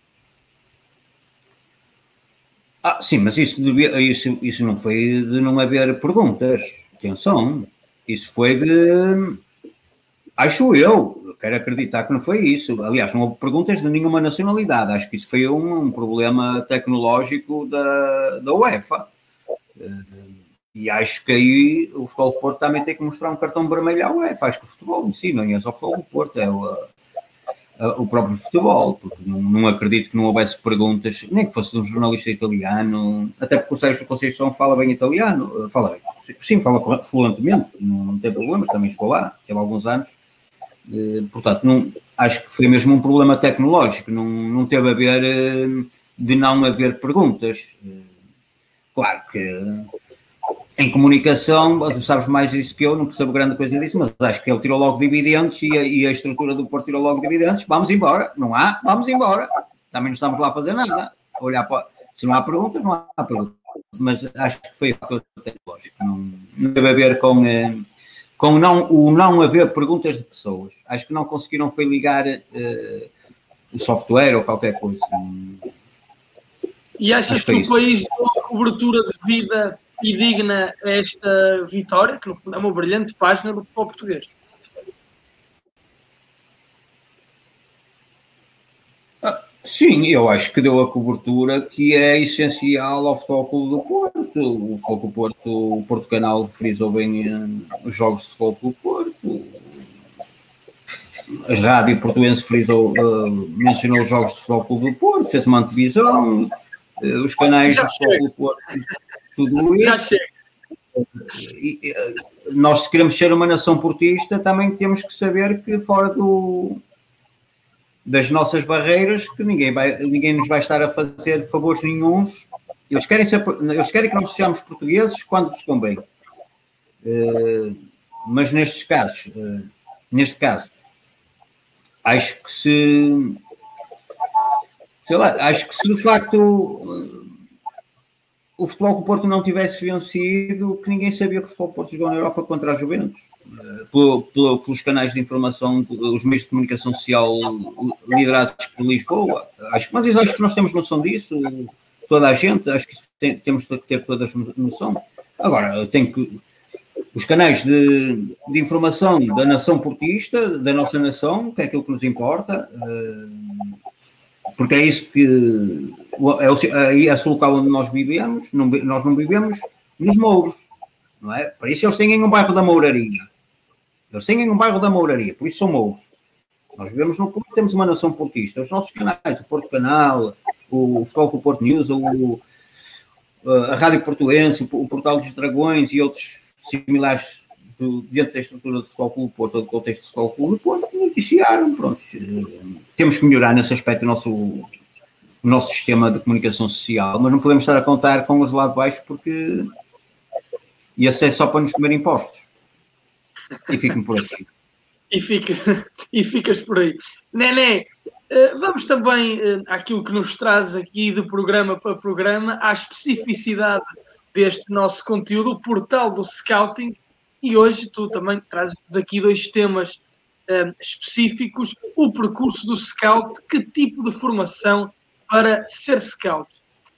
Ah, sim, mas isso, devia, isso, isso não foi de não haver perguntas. Atenção, isso foi de... Acho eu, quero acreditar que não foi isso. Aliás, não houve perguntas de nenhuma nacionalidade. Acho que isso foi um, um problema tecnológico da, da UEFA. E acho que aí o Futebol do Porto também tem que mostrar um cartão vermelho à UEFA. Acho que o futebol em si, não é só o Futebol do Porto, é o, a, o próprio futebol. Porque não, não acredito que não houvesse perguntas, nem que fosse de um jornalista italiano, até porque o Sérgio Conceição fala bem italiano. Fala bem. Sim, fala fluentemente, não, não tem problemas, também chegou lá, teve alguns anos. Portanto, não, acho que foi mesmo um problema tecnológico, não, não teve a ver de não haver perguntas. Claro que em comunicação, tu sabes mais isso que eu, não percebo grande coisa disso, mas acho que ele tirou logo dividendos e a, e a estrutura do Porto tirou logo dividendos. Vamos embora, não há, vamos embora. Também não estamos lá a fazer nada. Olhar para, se não há perguntas, não há perguntas. Mas acho que foi tecnológico, não, não teve a ver com... Eh, com não, o não haver perguntas de pessoas. Acho que não conseguiram foi ligar uh, o software ou qualquer coisa. E achas que, que o país deu uma cobertura devida e digna a esta vitória, que no fundo é uma brilhante página do futebol português? Ah, sim, eu acho que deu a cobertura que é essencial ao Futebol Clube do Porto. O Futebol Clube do Porto, o Porto Canal frisou bem uh, os jogos de Futebol Clube do Porto. A Rádio Portuense frisou, uh, mencionou os jogos de Futebol Clube do Porto, fez uma antevisão, uh, os canais Já de Futebol Clube do Porto, tudo isso. Já chega. E, uh, nós, se queremos ser uma nação portista, também temos que saber que fora do... das nossas barreiras, que ninguém, vai, ninguém nos vai estar a fazer favores nenhuns. Eles querem, ser, eles querem que nós sejamos portugueses quando lhes convém. Uh, mas nestes casos, uh, neste caso, acho que se, sei lá, acho que se de facto uh, o Futebol do Porto não tivesse vencido, que ninguém sabia que o Futebol do Porto jogou na Europa contra a Juventus. Pelo, pelo, pelos canais de informação, os meios de comunicação social liderados por Lisboa. Acho, mas eu acho que nós temos noção disso, toda a gente, acho que tem, temos que ter toda a noção. Agora, tem que... Os canais de, de informação da nação portista, da nossa nação, que é aquilo que nos importa, porque é isso que... É esse local onde nós vivemos, não, nós não vivemos nos Mouros, não é? Para isso eles têm um bairro da Mouraria. Eles têm um bairro da Mouraria, por isso são Mouros. Nós vivemos no Porto, temos uma nação portista. Os nossos canais, o Porto Canal, o Futebol com o Porto News, o, a Rádio Portuense, o Portal dos Dragões e outros similares do, dentro da estrutura do Futebol Clube do Porto, ou do contexto do Futebol Clube do Porto, noticiaram, pronto. Temos que melhorar nesse aspecto o nosso, o nosso sistema de comunicação social, mas não podemos estar a contar com os lá de baixo porque ia ser só para nos comer impostos. E fico-me por aqui. E, fica, e ficas por aí. Nené, vamos também àquilo que nos traz aqui de programa para programa, à especificidade deste nosso conteúdo, o portal do Scouting, e hoje tu também trazes aqui dois temas um, específicos, o percurso do Scout, que tipo de formação para ser Scout?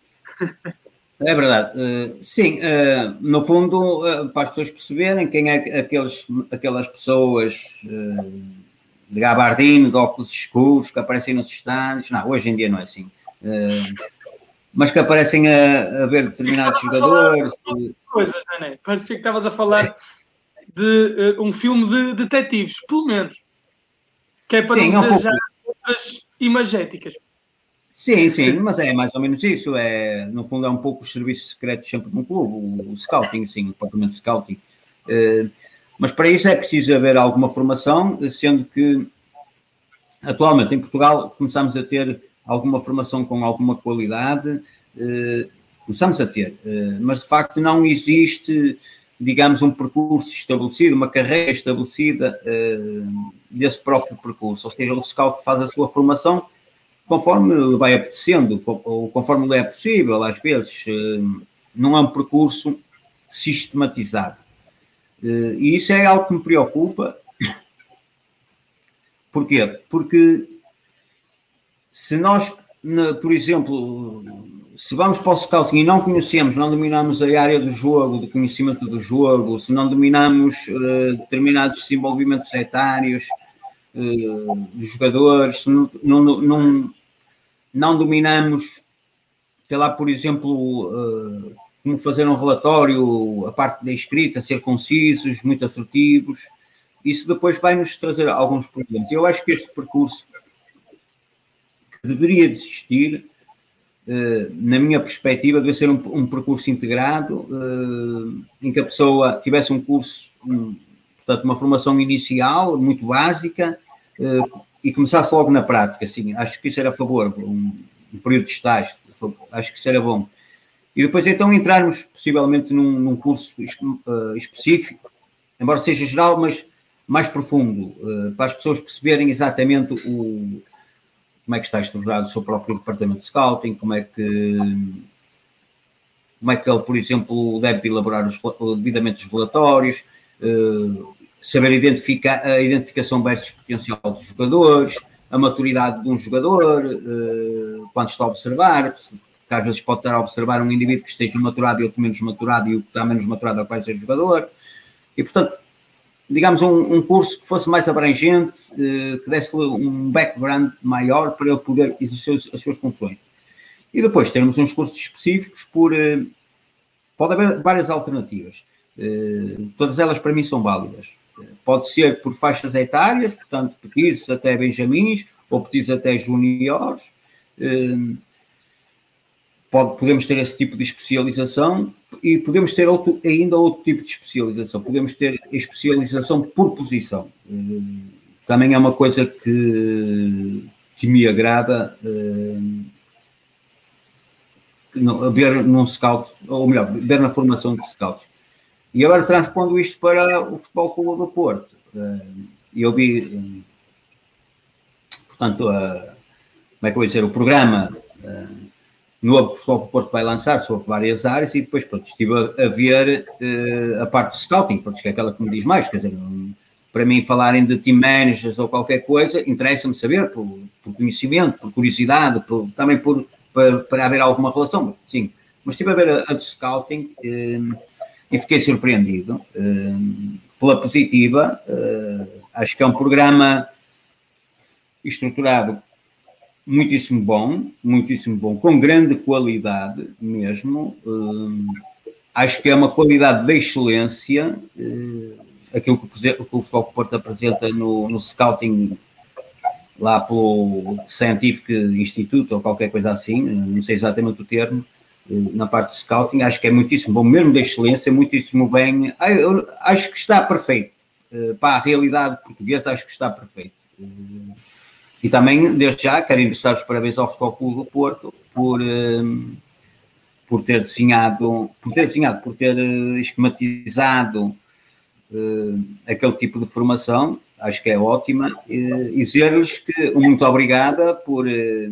É verdade, uh, sim, uh, no fundo, uh, para as pessoas perceberem quem é aqueles, aquelas pessoas uh, de gabardino, de óculos escuros, que aparecem nos estádios, não, hoje em dia não é assim, uh, mas que aparecem a, a ver determinados jogadores. De coisas, não é? Parecia que estavas a falar de uh, um filme de detetives, pelo menos. Que é para Sim, não é um dizer pouco... já outras imagéticas. Sim, sim, mas é mais ou menos isso. É, no fundo, é um pouco os serviços secretos sempre de um clube, o, o scouting, sim, o departamento de scouting. Uh, mas para isso é preciso haver alguma formação, sendo que atualmente em Portugal começamos a ter alguma formação com alguma qualidade, uh, começamos a ter, uh, mas de facto não existe, digamos, um percurso estabelecido, uma carreira estabelecida uh, desse próprio percurso. Ou seja, o scout faz a sua formação conforme lhe vai apetecendo, ou conforme lhe é possível, às vezes. Não é um percurso sistematizado. E isso é algo que me preocupa. Porquê? Porque se nós, por exemplo, se vamos para o scouting e não conhecemos, não dominamos a área do jogo, do conhecimento do jogo, se não dominamos determinados desenvolvimentos etários dos jogadores, se não, não, não não dominamos, sei lá, por exemplo, uh, como fazer um relatório, a parte da escrita, ser concisos, muito assertivos, isso depois vai nos trazer alguns problemas. Eu acho que este percurso que deveria existir, uh, na minha perspectiva, deve ser um, um percurso integrado, uh, em que a pessoa tivesse um curso, um, portanto, uma formação inicial, muito básica, uh, e começasse logo na prática, assim, acho que isso era a favor, um, um período de estágio, acho que isso era bom. E depois então entrarmos possivelmente num, num curso uh, específico, embora seja geral, mas mais profundo, uh, para as pessoas perceberem exatamente o, como é que está estruturado o seu próprio departamento de scouting, como é que como é que ele, por exemplo, deve elaborar os, devidamente os relatórios, uh, saber identificar a identificação versus potencial dos jogadores, a maturidade de um jogador, uh, quando está a observar, porque às vezes pode estar a observar um indivíduo que esteja maturado e outro menos maturado, e o que está menos maturado é o que vai ser jogador. E, portanto, digamos, um, um curso que fosse mais abrangente, uh, que desse um background maior para ele poder exercer as suas funções. E depois termos uns cursos específicos por... Uh, pode haver várias alternativas. Uh, todas elas, para mim, são válidas. Pode ser por faixas etárias, portanto, petizes até benjamins, ou petizes até juniores. Pode, podemos ter esse tipo de especialização e podemos ter outro, ainda outro tipo de especialização. Podemos ter especialização por posição. Também é uma coisa que, que me agrada ver num scout, ou melhor, ver na formação de scouts. E agora transpondo isto para o Futebol Clube do Porto. Eu vi, portanto, como é que eu vou dizer, o programa novo que o Futebol Clube do Porto vai lançar sobre várias áreas e depois, pronto, estive a, a ver a parte do scouting, porque é aquela que me diz mais, quer dizer, para mim falarem de team managers ou qualquer coisa, interessa-me saber, por, por conhecimento, por curiosidade, por, também por, para, para haver alguma relação, sim. Mas estive a ver a, a do scouting... e fiquei surpreendido uh, pela positiva. Uh, acho que é um programa estruturado muitíssimo bom, muitíssimo bom, com grande qualidade mesmo. Uh, acho que é uma qualidade de excelência, uh, aquilo que, que o Futebol Clube do Porto apresenta no, no scouting lá pelo Scientific Institute ou qualquer coisa assim, não sei exatamente o termo, na parte de scouting, acho que é muitíssimo bom, mesmo de excelência, muitíssimo bem. Eu acho que está perfeito. Para a realidade portuguesa, acho que está perfeito. E também, desde já, quero endereçar os parabéns ao Futebol Clube do Porto por, por ter desenhado, por ter desenhado, por ter esquematizado aquele tipo de formação. Acho que é ótima. E dizer-lhes que muito obrigada por...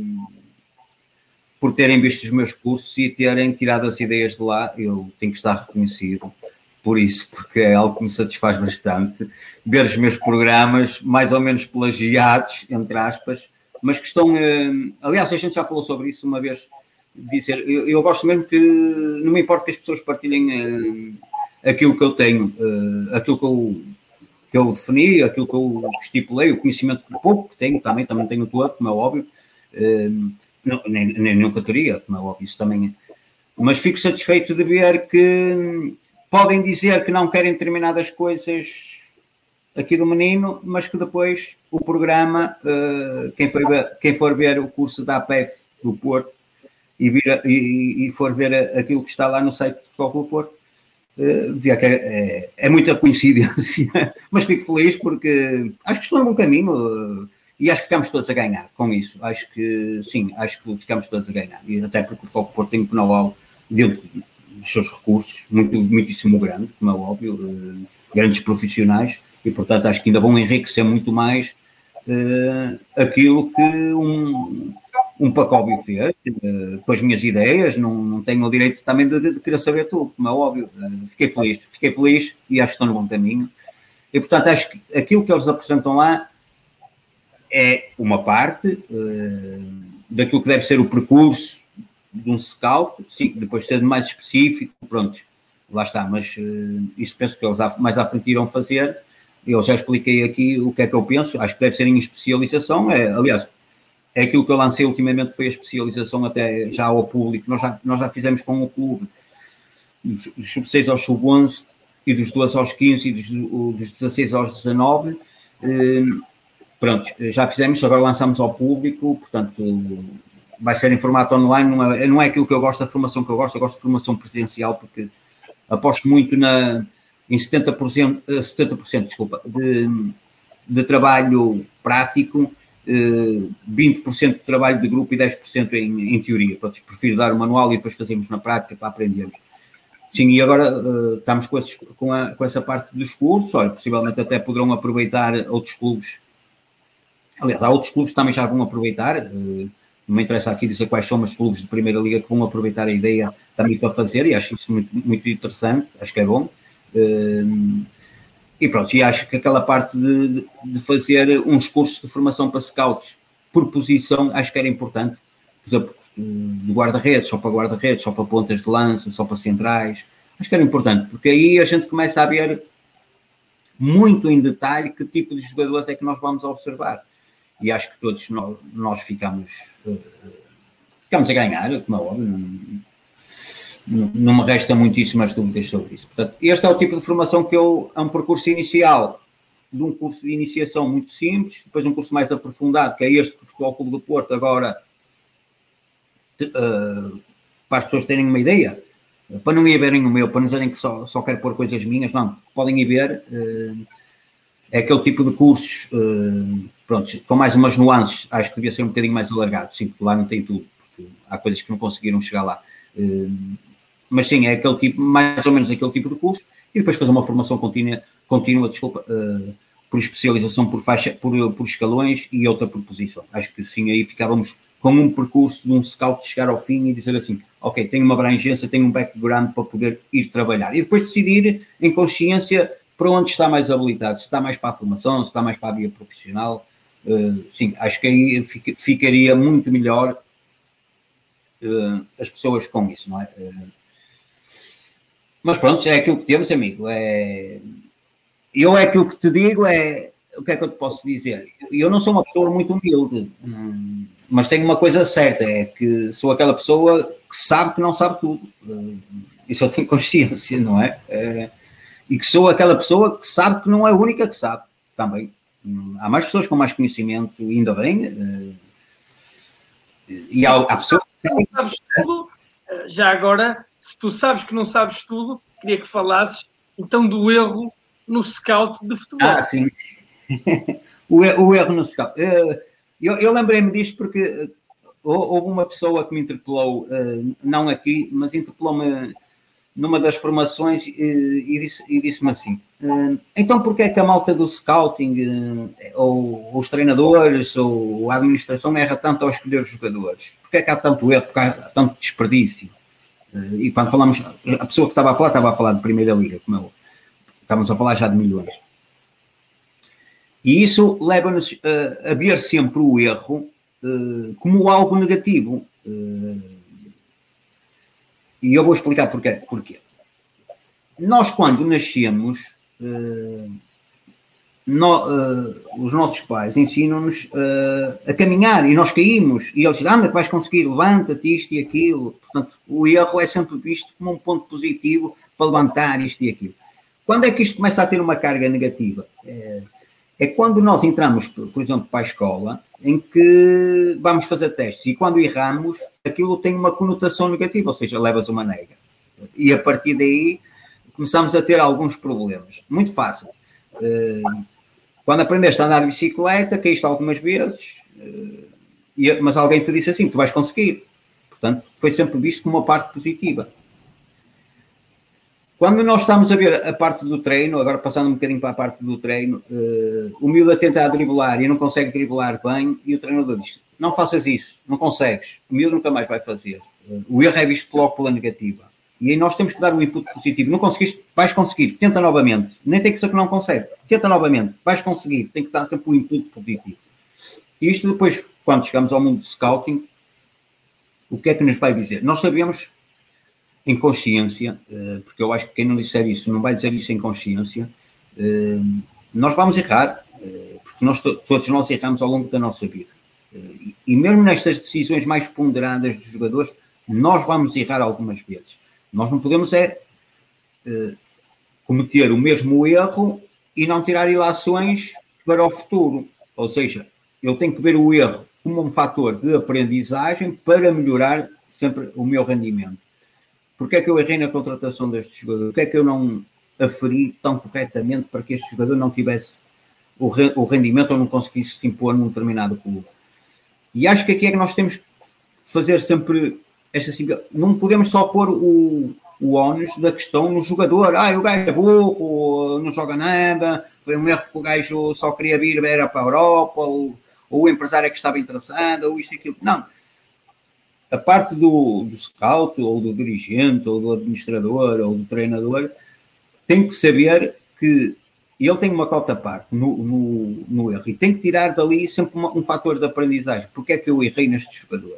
por terem visto os meus cursos e terem tirado as ideias de lá. Eu tenho que estar reconhecido por isso, porque é algo que me satisfaz bastante, ver os meus programas mais ou menos plagiados, entre aspas, mas que estão... Aliás, a gente já falou sobre isso uma vez, dizer, eu, eu gosto mesmo que... Não me importa que as pessoas partilhem aquilo que eu tenho, aquilo que eu, que eu defini, aquilo que eu estipulei, o conhecimento pouco que tenho, também, também tenho todo, como é óbvio, Não, nem, nem nunca teria, como é óbvio, isso também é. Mas fico satisfeito de ver que podem dizer que não querem determinadas coisas aqui do menino, mas que depois o programa, uh, quem, for ver, quem for ver o curso da A P F do Porto e, vir, e, e for ver aquilo que está lá no site do Futebol Clube Porto, uh, vê que é, é, é muita coincidência, mas fico feliz porque acho que estou no bom caminho uh, e acho que ficamos todos a ganhar com isso. Acho que sim, acho que ficamos todos a ganhar, e até porque o Futebol Clube Porto tem um know-how dentro dos seus recursos, muito, muitíssimo grande, como é óbvio, uh, grandes profissionais, e portanto acho que ainda vão enriquecer muito mais uh, aquilo que um, um Pacóbio fez, uh, com as minhas ideias. Não, não tenho o direito também de, de querer saber tudo, como é óbvio. Uh, fiquei feliz, fiquei feliz e acho que estou no bom caminho. E portanto acho que aquilo que eles apresentam lá é uma parte uh, daquilo que deve ser o percurso de um scout, sim, depois de ser mais específico, pronto, lá está, mas uh, isso penso que eles mais à frente irão fazer. Eu já expliquei aqui o que é que eu penso, acho que deve ser em especialização, é, aliás, é aquilo que eu lancei ultimamente, foi a especialização até já ao público, nós já, nós já fizemos com o clube, dos, dos sub seis aos sub onze, e dos doze aos quinze, e dos, dos dezasseis aos dezanove, eh, pronto, já fizemos, agora lançamos ao público, portanto, vai ser em formato online, não é, não é aquilo que eu gosto, da formação que eu gosto, eu gosto de formação presencial, porque aposto muito na... em setenta por cento, setenta por cento desculpa, de, de trabalho prático, vinte por cento de trabalho de grupo e dez por cento em, em teoria. Prefiro dar o manual e depois fazermos na prática para aprendermos. Sim, e agora uh, estamos com, esses, com, a, com essa parte dos cursos, olha, possivelmente até poderão aproveitar outros clubes. Aliás, há outros clubes que também já vão aproveitar, uh, não me interessa aqui dizer quais são os clubes de Primeira Liga que vão aproveitar a ideia também para fazer, e acho isso muito, muito interessante, acho que é bom. Uh, e pronto, e acho que aquela parte de, de fazer uns cursos de formação para scouts por posição, acho que era importante. Por exemplo, de guarda-redes, só para guarda-redes, só para pontas de lança, só para centrais, acho que era importante, porque aí a gente começa a ver muito em detalhe que tipo de jogadores é que nós vamos observar, e acho que todos nós, nós ficamos uh, ficamos a ganhar, como é óbvio. Não, não me resta muitíssimas dúvidas sobre isso. Portanto, este é o tipo de formação que eu, é um percurso inicial de um curso de iniciação muito simples, depois um curso mais aprofundado, que é este que o Futebol Clube do Porto agora, uh, para as pessoas terem uma ideia, para não ir verem o meu, para não dizerem que só, só quero pôr coisas minhas, não, podem ir ver, uh, é aquele tipo de cursos, uh, pronto, com mais umas nuances, acho que devia ser um bocadinho mais alargado, sim, porque lá não tem tudo, porque há coisas que não conseguiram chegar lá. Uh, mas sim, é aquele tipo, mais ou menos aquele tipo de curso, e depois fazer uma formação contínua, contínua desculpa, uh, por especialização, por faixa, por, por escalões e outra por posição. Acho que sim, aí ficávamos com um percurso de um scout chegar ao fim e dizer assim, ok, tenho uma abrangência, tenho um background para poder ir trabalhar. E depois decidir em consciência para onde está mais habilitado, se está mais para a formação, se está mais para a via profissional. Uh, sim, acho que aí fica, ficaria muito melhor uh, as pessoas com isso, não é? Uh, Mas pronto, é aquilo que temos, amigo. É... Eu é aquilo que te digo, é... o que é que eu te posso dizer? Eu não sou uma pessoa muito humilde, mas tenho uma coisa certa, é que sou aquela pessoa que sabe que não sabe tudo. Isso eu tenho consciência, não é? é... E que sou aquela pessoa que sabe que não é a única que sabe, também. Há mais pessoas com mais conhecimento, ainda bem. E há, há pessoas que... Não sabes tudo. Já agora, se tu sabes que não sabes tudo, queria que falasses então do erro no scout de futebol. Ah, sim. o, o erro no scout. Eu, eu lembrei-me disto porque houve uma pessoa que me interpelou, não aqui, mas interpelou-me numa das formações e disse, e disse-me assim, então porquê é que a malta do scouting, ou os treinadores, ou a administração erra tanto ao escolher os jogadores? Porquê é que há tanto erro, porque há tanto desperdício? E quando falamos, a pessoa que estava a falar, estava a falar de Primeira Liga, como eu, estávamos a falar já de milhões. E isso leva-nos a, a ver sempre o erro uh, como algo negativo. Uh, e eu vou explicar porquê. porquê. Nós, quando nascemos, uh, no, uh, os nossos pais ensinam-nos uh, a caminhar e nós caímos. E eles dizem, anda que vais conseguir, levanta-te, isto e aquilo. Portanto, o erro é sempre visto como um ponto positivo para levantar isto e aquilo. Quando é que isto começa a ter uma carga negativa? É, é quando nós entramos, por exemplo, para a escola, em que vamos fazer testes e quando erramos, aquilo tem uma conotação negativa, ou seja, levas uma nega. E a partir daí começamos a ter alguns problemas. Muito fácil. Quando aprendeste a andar de bicicleta, caíste algumas vezes, mas alguém te disse assim, tu vais conseguir. Portanto, foi sempre visto como uma parte positiva. Quando nós estamos a ver a parte do treino, agora passando um bocadinho para a parte do treino, o miúdo a tentar driblar e não consegue driblar bem, e o treinador diz, não faças isso, não consegues, o miúdo nunca mais vai fazer. O erro é visto logo pela negativa. E aí nós temos que dar um input positivo. Não conseguiste, vais conseguir, tenta novamente. Nem tem que ser que não consegue, tenta novamente, vais conseguir, tem que dar sempre um input positivo. E isto depois, quando chegamos ao mundo do scouting, o que é que nos vai dizer? Nós sabemos, em consciência, porque eu acho que quem não disser isso, não vai dizer isso em consciência, nós vamos errar, porque nós, todos nós erramos ao longo da nossa vida. E mesmo nestas decisões mais ponderadas dos jogadores, nós vamos errar algumas vezes. Nós não podemos é uh, cometer o mesmo erro e não tirar ilações para o futuro. Ou seja, eu tenho que ver o erro como um fator de aprendizagem para melhorar sempre o meu rendimento. Porque é que eu errei na contratação deste jogador? Porque é que eu não aferi tão corretamente para que este jogador não tivesse o, re, o rendimento ou não conseguisse se impor num determinado clube? E acho que aqui é que nós temos que fazer sempre... Esta, não podemos só pôr o, o ónus da questão no jogador. Ah, o gajo é burro, não joga nada, foi um erro porque o gajo só queria vir, era para a Europa, ou, ou o empresário é que estava interessado, ou isto e aquilo. Não. A parte do, do scout, ou do dirigente, ou do administrador, ou do treinador, tem que saber que ele tem uma cota à parte no, no, no erro e tem que tirar dali sempre uma, um fator de aprendizagem. Porque é que eu errei neste jogador?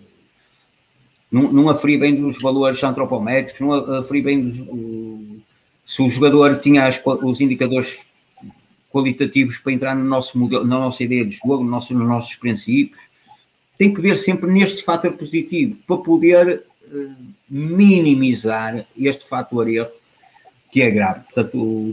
Não, não aferi bem dos valores antropométricos, não aferi bem dos, o, se o jogador tinha as, os indicadores qualitativos para entrar no nosso modelo, na nossa ideia de jogo, no nosso, nos nossos princípios. Tem que ver sempre neste fator positivo para poder uh, minimizar este fator erro que é grave. Portanto,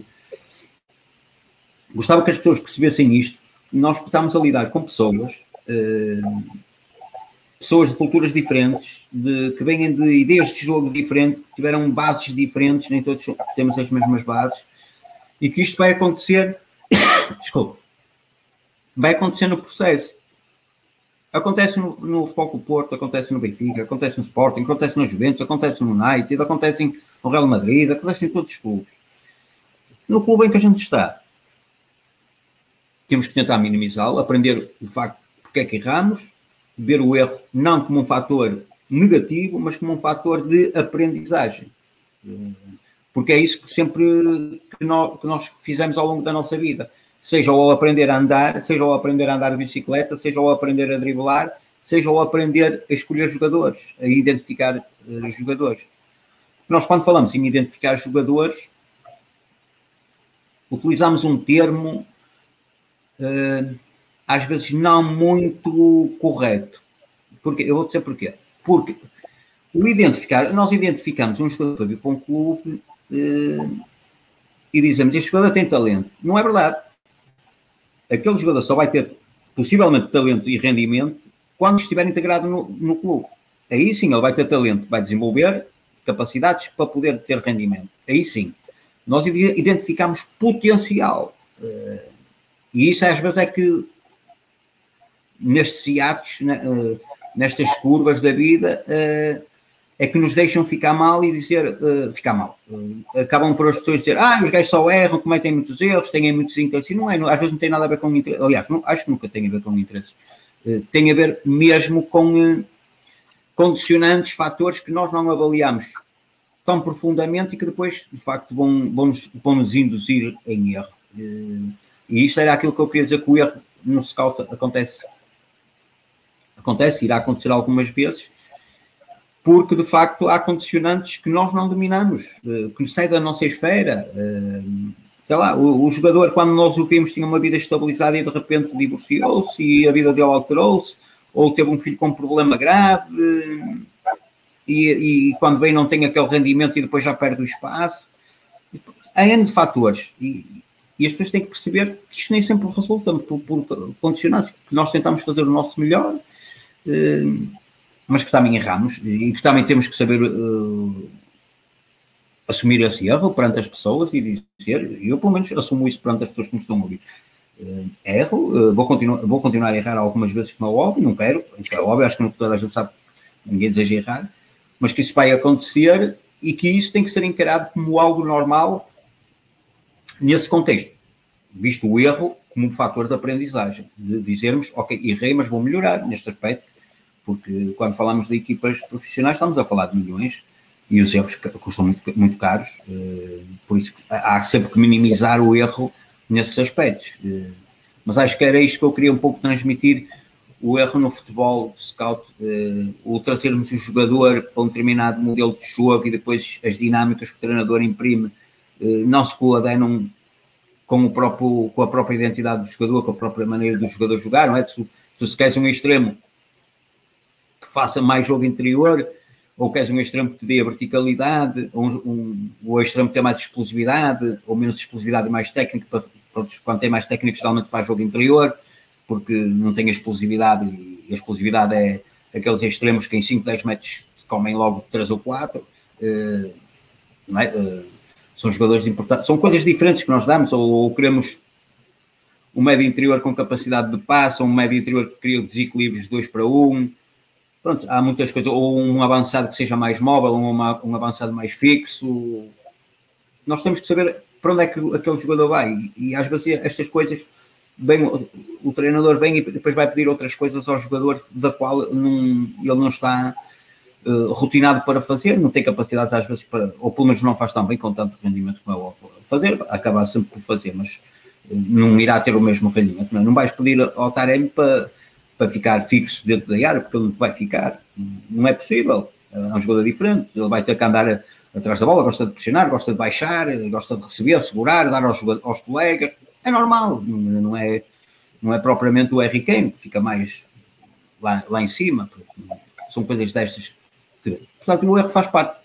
gostava que as pessoas percebessem isto. Nós estamos a lidar com pessoas... Uh, pessoas de culturas diferentes, de, que vêm de ideias de jogo diferentes, que tiveram bases diferentes, nem todos temos as mesmas bases, e que isto vai acontecer, desculpa, vai acontecer no processo. Acontece no, no Futebol Clube Porto, acontece no Benfica, acontece no Sporting, acontece no Juventus, acontece no United, acontece no Real Madrid, acontece em todos os clubes. No clube em que a gente está, temos que tentar minimizá-lo, aprender de facto porque é que erramos, ver o erro não como um fator negativo, mas como um fator de aprendizagem. Porque é isso que sempre que nós, que nós fizemos ao longo da nossa vida. Seja ao aprender a andar, seja ao aprender a andar de bicicleta, seja ao aprender a driblar, seja ao aprender a escolher jogadores, a identificar uh, jogadores. Nós, quando falamos em identificar jogadores, utilizamos um termo... Uh, às vezes não muito correto. Porque, eu vou dizer porquê. Porque o identificar, nós identificamos um jogador para vir para um clube eh, e dizemos, este jogador tem talento. Não é verdade. Aquele jogador só vai ter possivelmente talento e rendimento quando estiver integrado no, no clube. Aí sim ele vai ter talento, vai desenvolver capacidades para poder ter rendimento. Aí sim. Nós identificamos potencial. Eh, e isso às vezes é que nestes hiatos, nestas curvas da vida, é que nos deixam ficar mal e dizer, ficar mal. Acabam por as pessoas dizer, ah, os gajos só erram, cometem muitos erros, têm muitos interesses. Não é, às vezes não tem nada a ver com interesse. Aliás, não, acho que nunca tem a ver com interesses. Tem a ver mesmo com condicionantes, fatores que nós não avaliamos tão profundamente e que depois, de facto, vão, vão, nos, vão nos induzir em erro. E isso era aquilo que eu queria dizer, que o erro no scout acontece acontece, irá acontecer algumas vezes, porque de facto há condicionantes que nós não dominamos, que nos saem da nossa esfera. Sei lá, o, o jogador, quando nós o vimos, tinha uma vida estabilizada e de repente divorciou-se e a vida dele alterou-se, ou teve um filho com um problema grave. e, e quando vem não tem aquele rendimento e depois já perde o espaço. Há N de fatores. E, e as pessoas têm que perceber que isto nem sempre resulta por, por condicionados, que nós tentamos fazer o nosso melhor, eh, mas que também erramos e que também temos que saber uh, assumir esse erro perante as pessoas e dizer, eu pelo menos assumo isso perante as pessoas que me estão a ouvir. Uh, erro, uh, vou, continuar, vou continuar a errar algumas vezes como é óbvio, não quero, é óbvio, acho que não toda a gente sabe que ninguém deseja errar, mas que isso vai acontecer e que isso tem que ser encarado como algo normal nesse contexto, visto o erro como um fator de aprendizagem, de dizermos, ok, errei, mas vou melhorar neste aspecto, porque quando falamos de equipas profissionais estamos a falar de milhões e os erros custam muito, muito caros, por isso há sempre que minimizar o erro nesses aspectos. Mas acho que era isto que eu queria um pouco transmitir, o erro no futebol, scout, o trazermos o jogador para um determinado modelo de jogo e depois as dinâmicas que o treinador imprime não se coadenam com, o próprio, com a própria identidade do jogador, com a própria maneira do jogador jogar, não é? Se, se queres um extremo que faça mais jogo interior, ou queres um extremo que te dê a verticalidade, ou um, um, o extremo que tem mais explosividade, ou menos explosividade e mais técnica, para, para, quando tem mais técnica geralmente faz jogo interior, porque não tem a explosividade, e a explosividade é aqueles extremos que em cinco, dez metros comem logo três ou quatro, uh, não é? Uh, são jogadores importantes, são coisas diferentes que nós damos, ou, ou queremos um médio interior com capacidade de passe, ou um médio interior que cria desequilíbrios de dois para um. Pronto, há muitas coisas, ou um avançado que seja mais móvel, ou uma, um avançado mais fixo. Nós temos que saber para onde é que aquele jogador vai, e, e às vezes estas coisas, bem, o, o treinador vem e depois vai pedir outras coisas ao jogador da qual não, ele não está uh, rotinado para fazer, não tem capacidades às vezes para, ou pelo menos não faz tão bem com tanto rendimento como é o fazer, acaba sempre por fazer, mas uh, não irá ter o mesmo rendimento, não é? Não vais pedir ao Taremi para para ficar fixo dentro da área, porque ele não vai ficar. Não é possível. É um jogador diferente. Ele vai ter que andar atrás da bola, gosta de pressionar, gosta de baixar, gosta de receber, segurar, dar aos, aos colegas. É normal. Não é, não é propriamente o Harry Kane, que fica mais lá, lá em cima. São coisas destas. Portanto, o erro faz parte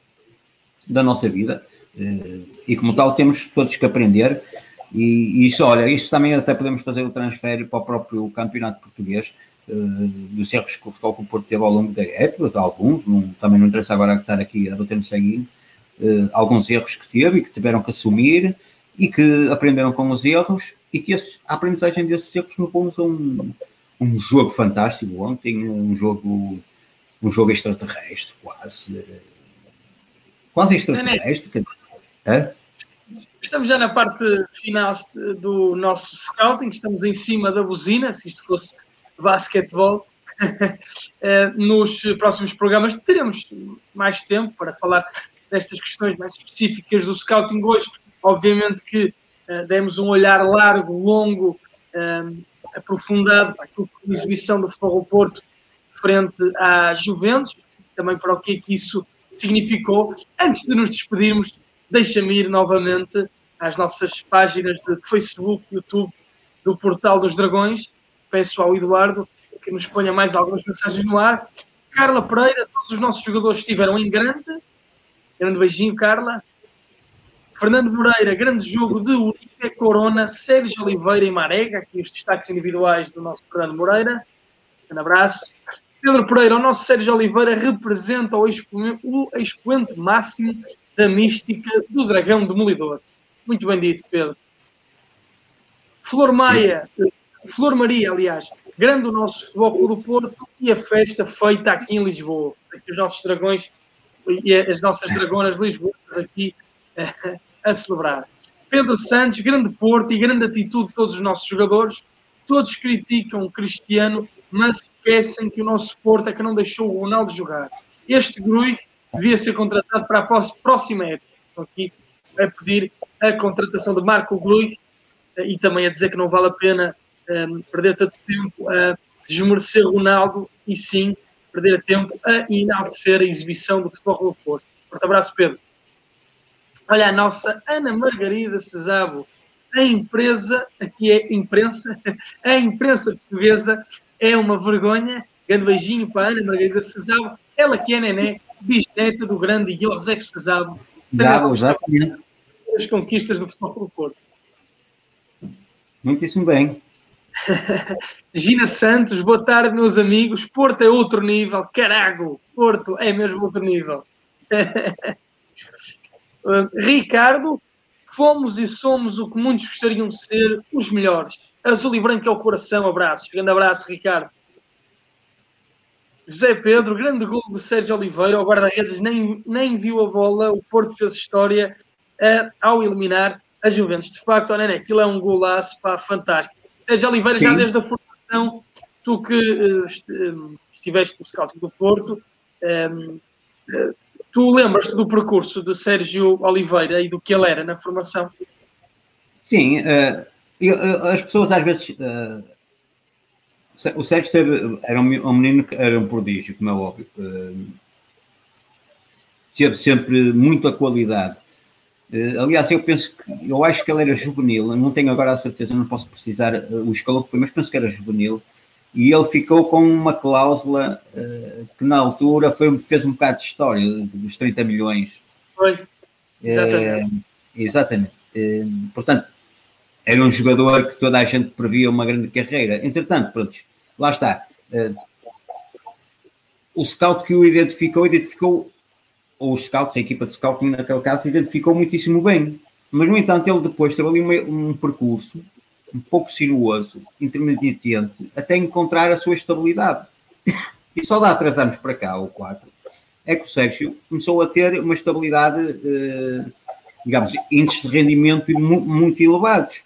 da nossa vida. E como tal, temos todos que aprender. E isso, olha, isso também até podemos fazer o transfer para o próprio campeonato português, uh, dos erros que o Futebol Clube do Porto teve ao longo da época, alguns, não, também não interessa agora estar aqui a bater no ceguinho, uh, alguns erros que teve e que tiveram que assumir e que aprenderam com os erros e que esse, a aprendizagem desses erros nos pôs um, um jogo fantástico ontem, um jogo, um jogo extraterrestre, quase, quase extraterrestre. É? Estamos já na parte final do nosso scouting, estamos em cima da buzina, se isto fosse basquetebol. Nos próximos programas teremos mais tempo para falar destas questões mais específicas do scouting. Hoje, obviamente que uh, demos um olhar largo, longo, uh, aprofundado para aquilo que foi a exibição do Futebol do Porto frente à Juventus, também para o que é que isso significou. Antes de nos despedirmos, deixa-me ir novamente às nossas páginas de Facebook, YouTube, do Portal dos Dragões. Peço ao Eduardo que nos ponha mais algumas mensagens no ar. Carla Pereira, todos os nossos jogadores estiveram em grande. Grande beijinho, Carla. Fernando Moreira, grande jogo de Uribe, Corona, Sérgio Oliveira e Marega. Aqui os destaques individuais do nosso Fernando Moreira. Um abraço. Pedro Pereira, o nosso Sérgio Oliveira representa o expoente, o expoente máximo da mística do dragão demolidor. Muito bem dito, Pedro. Flor Maia, Flor Maria, aliás, grande o nosso Futebol Clube do Porto e a festa feita aqui em Lisboa. Aqui os nossos dragões e as nossas dragonas lisboetas aqui uh, a celebrar. Pedro Santos, grande Porto e grande atitude de todos os nossos jogadores. Todos criticam o Cristiano, mas esquecem que o nosso Porto é que não deixou o Ronaldo jogar. Este Gruy devia ser contratado para a próxima época. Estou aqui a pedir a contratação de Marco Gruy e também a dizer que não vale a pena um, perder tanto tempo a desmerecer Ronaldo e sim perder tempo a enaltecer a exibição do Futebol do Porto. Forte abraço, Pedro. Olha, a nossa Ana Margarida Cesabo, a empresa, aqui é imprensa, a imprensa portuguesa é uma vergonha. Grande beijinho para a Ana Margarida Cesabo, ela que é nené, bisneta do grande Josef Szabo. Szabo, exatamente. As conquistas do Futebol Clube do Porto. Muitíssimo bem. Gina Santos, boa tarde, meus amigos. Porto é outro nível. Carago, Porto é mesmo outro nível. uh, Ricardo, fomos e somos o que muitos gostariam de ser, os melhores. Azul e branco é o coração. Abraços. Grande abraço, Ricardo. José Pedro, grande gol de Sérgio Oliveira. O guarda-redes nem, nem viu a bola. O Porto fez história uh, ao eliminar a Juventus. De facto, olha, né, aquilo é um golaço, pá, fantástico. Sérgio Oliveira, sim, já desde a formação, tu que uh, estiveste no scouting do Porto, um, uh, tu lembras-te do percurso de Sérgio Oliveira e do que ele era na formação? Sim, uh, eu, eu, as pessoas às vezes... Uh, o Sérgio teve, era um, um menino que era um prodígio, como é óbvio. Uh, teve sempre muita qualidade. Uh, aliás, eu penso que, eu acho que ele era juvenil, não tenho agora a certeza, não posso precisar uh, o escalão que foi, mas penso que era juvenil, e ele ficou com uma cláusula uh, que na altura foi, fez um bocado de história, dos trinta milhões. Foi, exatamente. Uh, exatamente. Uh, portanto, era um jogador que toda a gente previa uma grande carreira. Entretanto, pronto, lá está. Uh, o scout que o identificou, identificou, ou os scouts, a equipa de scouting naquele caso, identificou muitíssimo bem. Mas, no entanto, ele depois teve ali um, um percurso um pouco sinuoso, intermediante, até encontrar a sua estabilidade. E só dá três anos para cá, ou quatro, é que o Sérgio começou a ter uma estabilidade, uh, digamos, índices de rendimento mu- muito elevados.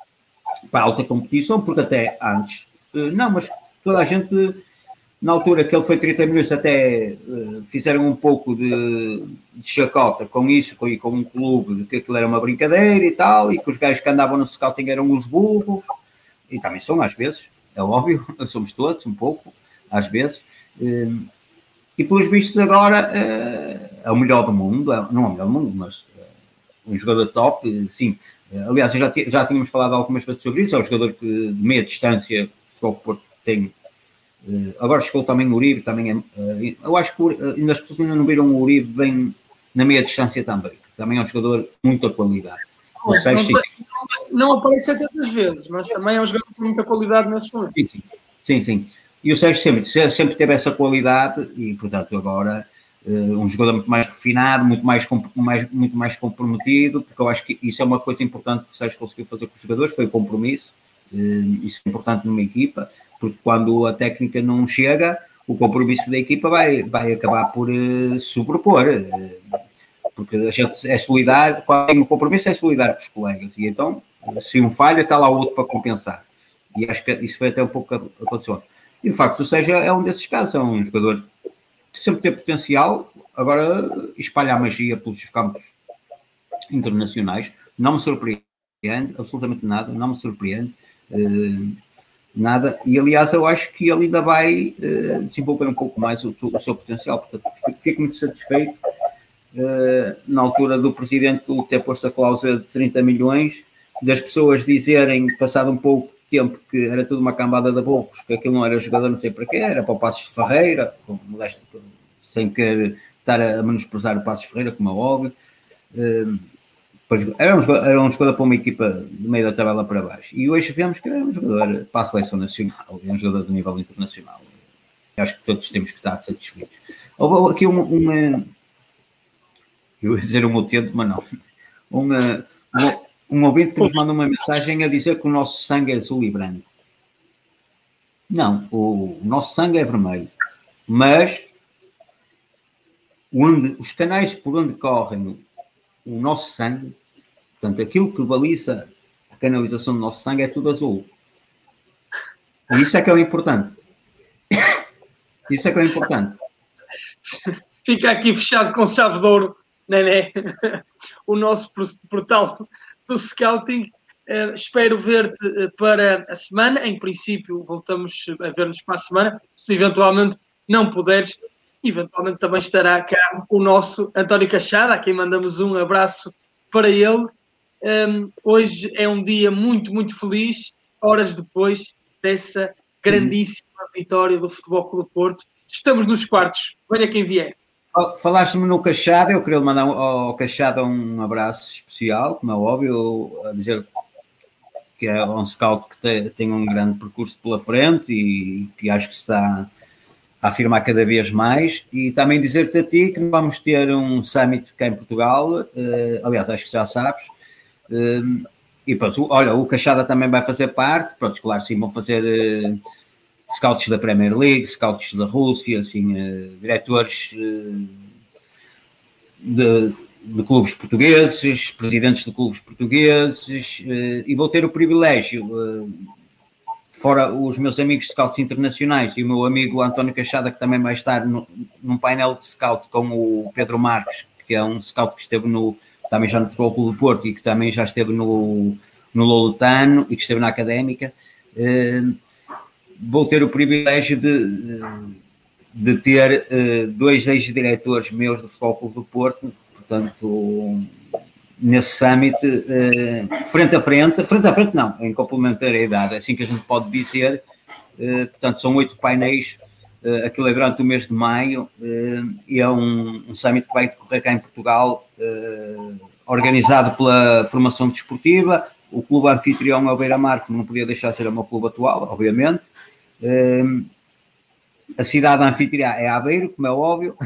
Para a alta competição, porque até antes, uh, não, mas toda a gente, na altura que ele foi trinta milhões, até uh, fizeram um pouco de, de chacota com isso, com, com um clube, de que aquilo era uma brincadeira e tal, e que os gajos que andavam no scouting eram uns burros, e também são às vezes, é óbvio, somos todos um pouco, às vezes, uh, e pelos vistos agora uh, é o melhor do mundo, é, não é o melhor do mundo, mas uh, um jogador top, sim. Aliás, já, já tínhamos falado algumas vezes sobre isso, é um jogador que de meia distância, só que o Porto tem. Uh, agora chegou também o Uribe, também é, uh, eu acho que uh, ainda as pessoas ainda não viram o Uribe bem na meia distância também, que também é um jogador de muita qualidade. Não, não, não, não aparece tantas vezes, mas também é um jogador com muita qualidade nesse momento. Sim, sim, sim, sim. E o Sérgio sempre, sempre teve essa qualidade e, portanto, agora uh, um jogador muito mais refinado, muito mais, mais, muito mais comprometido, porque eu acho que isso é uma coisa importante que o Sérgio conseguiu fazer com os jogadores, foi o compromisso, uh, isso é importante numa equipa, porque quando a técnica não chega, o compromisso da equipa vai, vai acabar por uh, sobrepor, uh, porque a gente é solidário, quando tem um compromisso é solidário com os colegas, e então, se um falha, está lá o outro para compensar. E acho que isso foi até um pouco que aconteceu. E, de facto, o Sérgio é um desses casos, é um jogador que sempre teve potencial, agora espalha a magia pelos campos internacionais, não me surpreende, absolutamente nada, não me surpreende, uh, nada, e aliás eu acho que ele ainda vai uh, desenvolver um pouco mais o, o seu potencial, portanto fico, fico muito satisfeito, uh, na altura do presidente ter posto a cláusula de trinta milhões, das pessoas dizerem, passado um pouco de tempo, que era tudo uma cambada de burros, que aquilo não era jogador não sei para quê, era para o Passos de Ferreira, com modesto, sem querer estar a menosprezar o Passos Ferreira, como é óbvio. Uh, era, um jogador, era um jogador para uma equipa do meio da tabela para baixo. E hoje vemos que era um jogador para a seleção nacional, é um jogador de nível internacional. Eu acho que todos temos que estar satisfeitos. Houve aqui uma, uma eu ia dizer um utente, mas não. Uma, uma, um ouvinte que nos manda uma mensagem a dizer que o nosso sangue é azul e branco. Não, o, o nosso sangue é vermelho. Mas onde, os canais por onde correm o nosso sangue, portanto, aquilo que baliza a canalização do nosso sangue é tudo azul. E isso é que é o importante. Isso é que é o importante. Fica aqui fechado com chave de ouro, Nené. O nosso portal do Scouting. Uh, espero ver-te uh, para a semana. Em princípio, voltamos a ver-nos para a semana. Se eventualmente não puderes, eventualmente também estará cá o nosso António Cachada, a quem mandamos um abraço para ele. Um, hoje é um dia muito, muito feliz, horas depois dessa grandíssima vitória do Futebol Clube do Porto. Estamos nos quartos, venha quem vier. Falaste-me no Cachada, eu queria mandar ao Cachada um abraço especial, como é óbvio, a dizer que é um scout que tem, tem um grande percurso pela frente e que acho que se está a afirmar cada vez mais, e também dizer-te a ti que vamos ter um summit cá em Portugal, uh, aliás, acho que já sabes, uh, e pronto, olha, o Cachada também vai fazer parte, pronto, claro, sim, vão fazer uh, scouts da Premier League, scouts da Rússia, assim, uh, diretores uh, de, de clubes portugueses, presidentes de clubes portugueses, uh, e vou ter o privilégio, uh, fora os meus amigos scouts internacionais e o meu amigo António Cachada, que também vai estar no, num painel de scout com o Pedro Marques, que é um scout que esteve no, também já no Futebol Clube do Porto e que também já esteve no, no Lolotano e que esteve na Académica. Uh, vou ter o privilégio de, de ter uh, dois ex-diretores meus do Futebol Clube do Porto, portanto, nesse summit, uh, frente a frente, frente a frente não, em complementariedade, é assim que a gente pode dizer, uh, portanto, são oito painéis, uh, aquilo é durante o mês de maio, uh, e é um, um summit que vai decorrer cá em Portugal, uh, organizado pela Formação Desportiva, o clube anfitrião é o Beira-Mar, que não podia deixar de ser o meu clube atual, obviamente, uh, a cidade anfitriã é Aveiro, como é óbvio,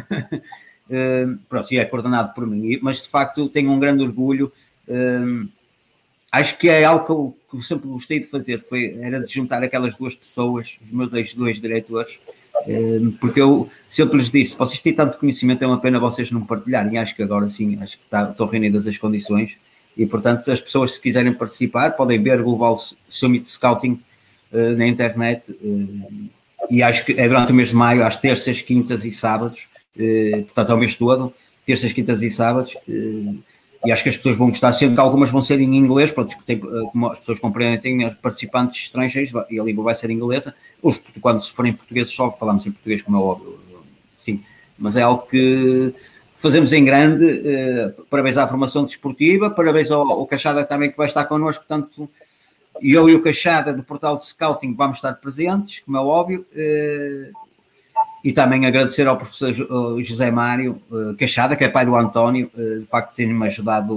Uh, pronto, e é coordenado por mim, mas de facto tenho um grande orgulho. Uh, acho que é algo que eu, que eu sempre gostei de fazer, foi, era de juntar aquelas duas pessoas, os meus ex-dois diretores, uh, porque eu sempre lhes disse, vocês têm tanto conhecimento, é uma pena vocês não partilharem, e acho que agora sim, acho que está, estão reunidas as condições, e portanto as pessoas se quiserem participar, podem ver Global Summit Scouting uh, na internet, uh, e acho que é durante o mês de maio, às terças, quintas e sábados, Uh, portanto, ao mês todo, terças, quintas e sábados, uh, e acho que as pessoas vão gostar, sendo que algumas vão ser em inglês, pronto, tem, uh, como as pessoas compreendem, tem participantes estrangeiros e a língua vai ser inglesa. Os, quando se forem portugueses, só falamos em português, como é óbvio, sim, mas é algo que fazemos em grande. Uh, parabéns à formação desportiva, parabéns ao, ao Cachada também que vai estar connosco, portanto, eu e o Cachada do portal de Scouting vamos estar presentes, como é óbvio. Uh, E também agradecer ao professor José Mário Cachada, que é pai do António, de facto tem-me ajudado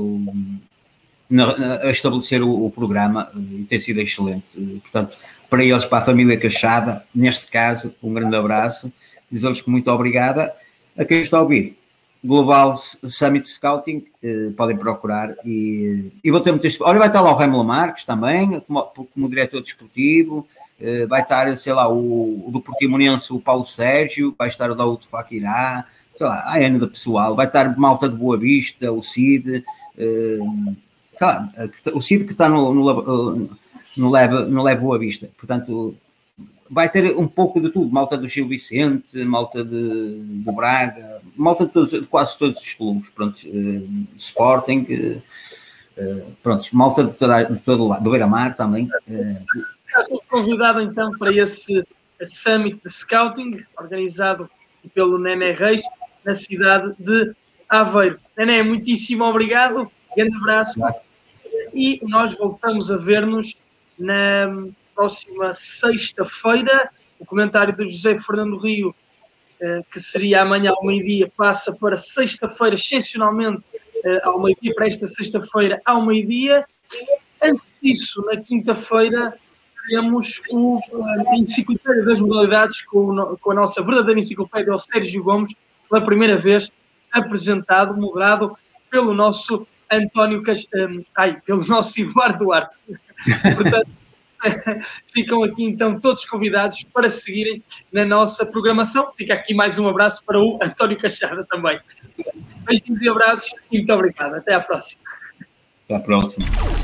a estabelecer o, o programa e tem sido excelente. Portanto, para eles, para a família Cachada, neste caso, um grande abraço, dizer-lhes que muito obrigada. A quem está a ouvir, Global Summit Scouting, podem procurar e, e vou ter muitas... Olha, vai estar lá o Raimundo Marques também, como, como diretor desportivo. Uh, vai estar, sei lá, o, o do Portimonense, o Paulo Sérgio, vai estar o da Faquirá, sei lá, a Ana da Pessoal, vai estar Malta de Boa Vista, o Cid, uh, sei lá, o Cid que está no, no, no, Leve, no Leve Boa Vista, portanto, vai ter um pouco de tudo, Malta do Gil Vicente, Malta de, de Braga, Malta de, todos, de quase todos os clubes, pronto, uh, de Sporting, uh, uh, pronto, Malta de, toda, de todo lado, do Beira-Mar também, uh, Estou convidado então para esse Summit de Scouting, organizado pelo Nené Reis, na cidade de Aveiro. Nené, muitíssimo obrigado, grande abraço, e nós voltamos a ver-nos na próxima sexta-feira. O comentário do José Fernando Rio, que seria amanhã ao meio-dia, passa para sexta-feira, excepcionalmente ao meio-dia, para esta sexta-feira ao meio-dia. Antes disso, na quinta-feira, temos o, a enciclopédia das modalidades com, com a nossa verdadeira enciclopédia, o Sérgio Gomes, pela primeira vez apresentado, moderado pelo nosso António Cas... Ai, pelo nosso Eduardo Duarte. Portanto, ficam aqui então todos convidados para seguirem na nossa programação. Fica aqui mais um abraço para o António Cachada também. Beijinhos e abraços e muito obrigado. Até à próxima. Até à próxima.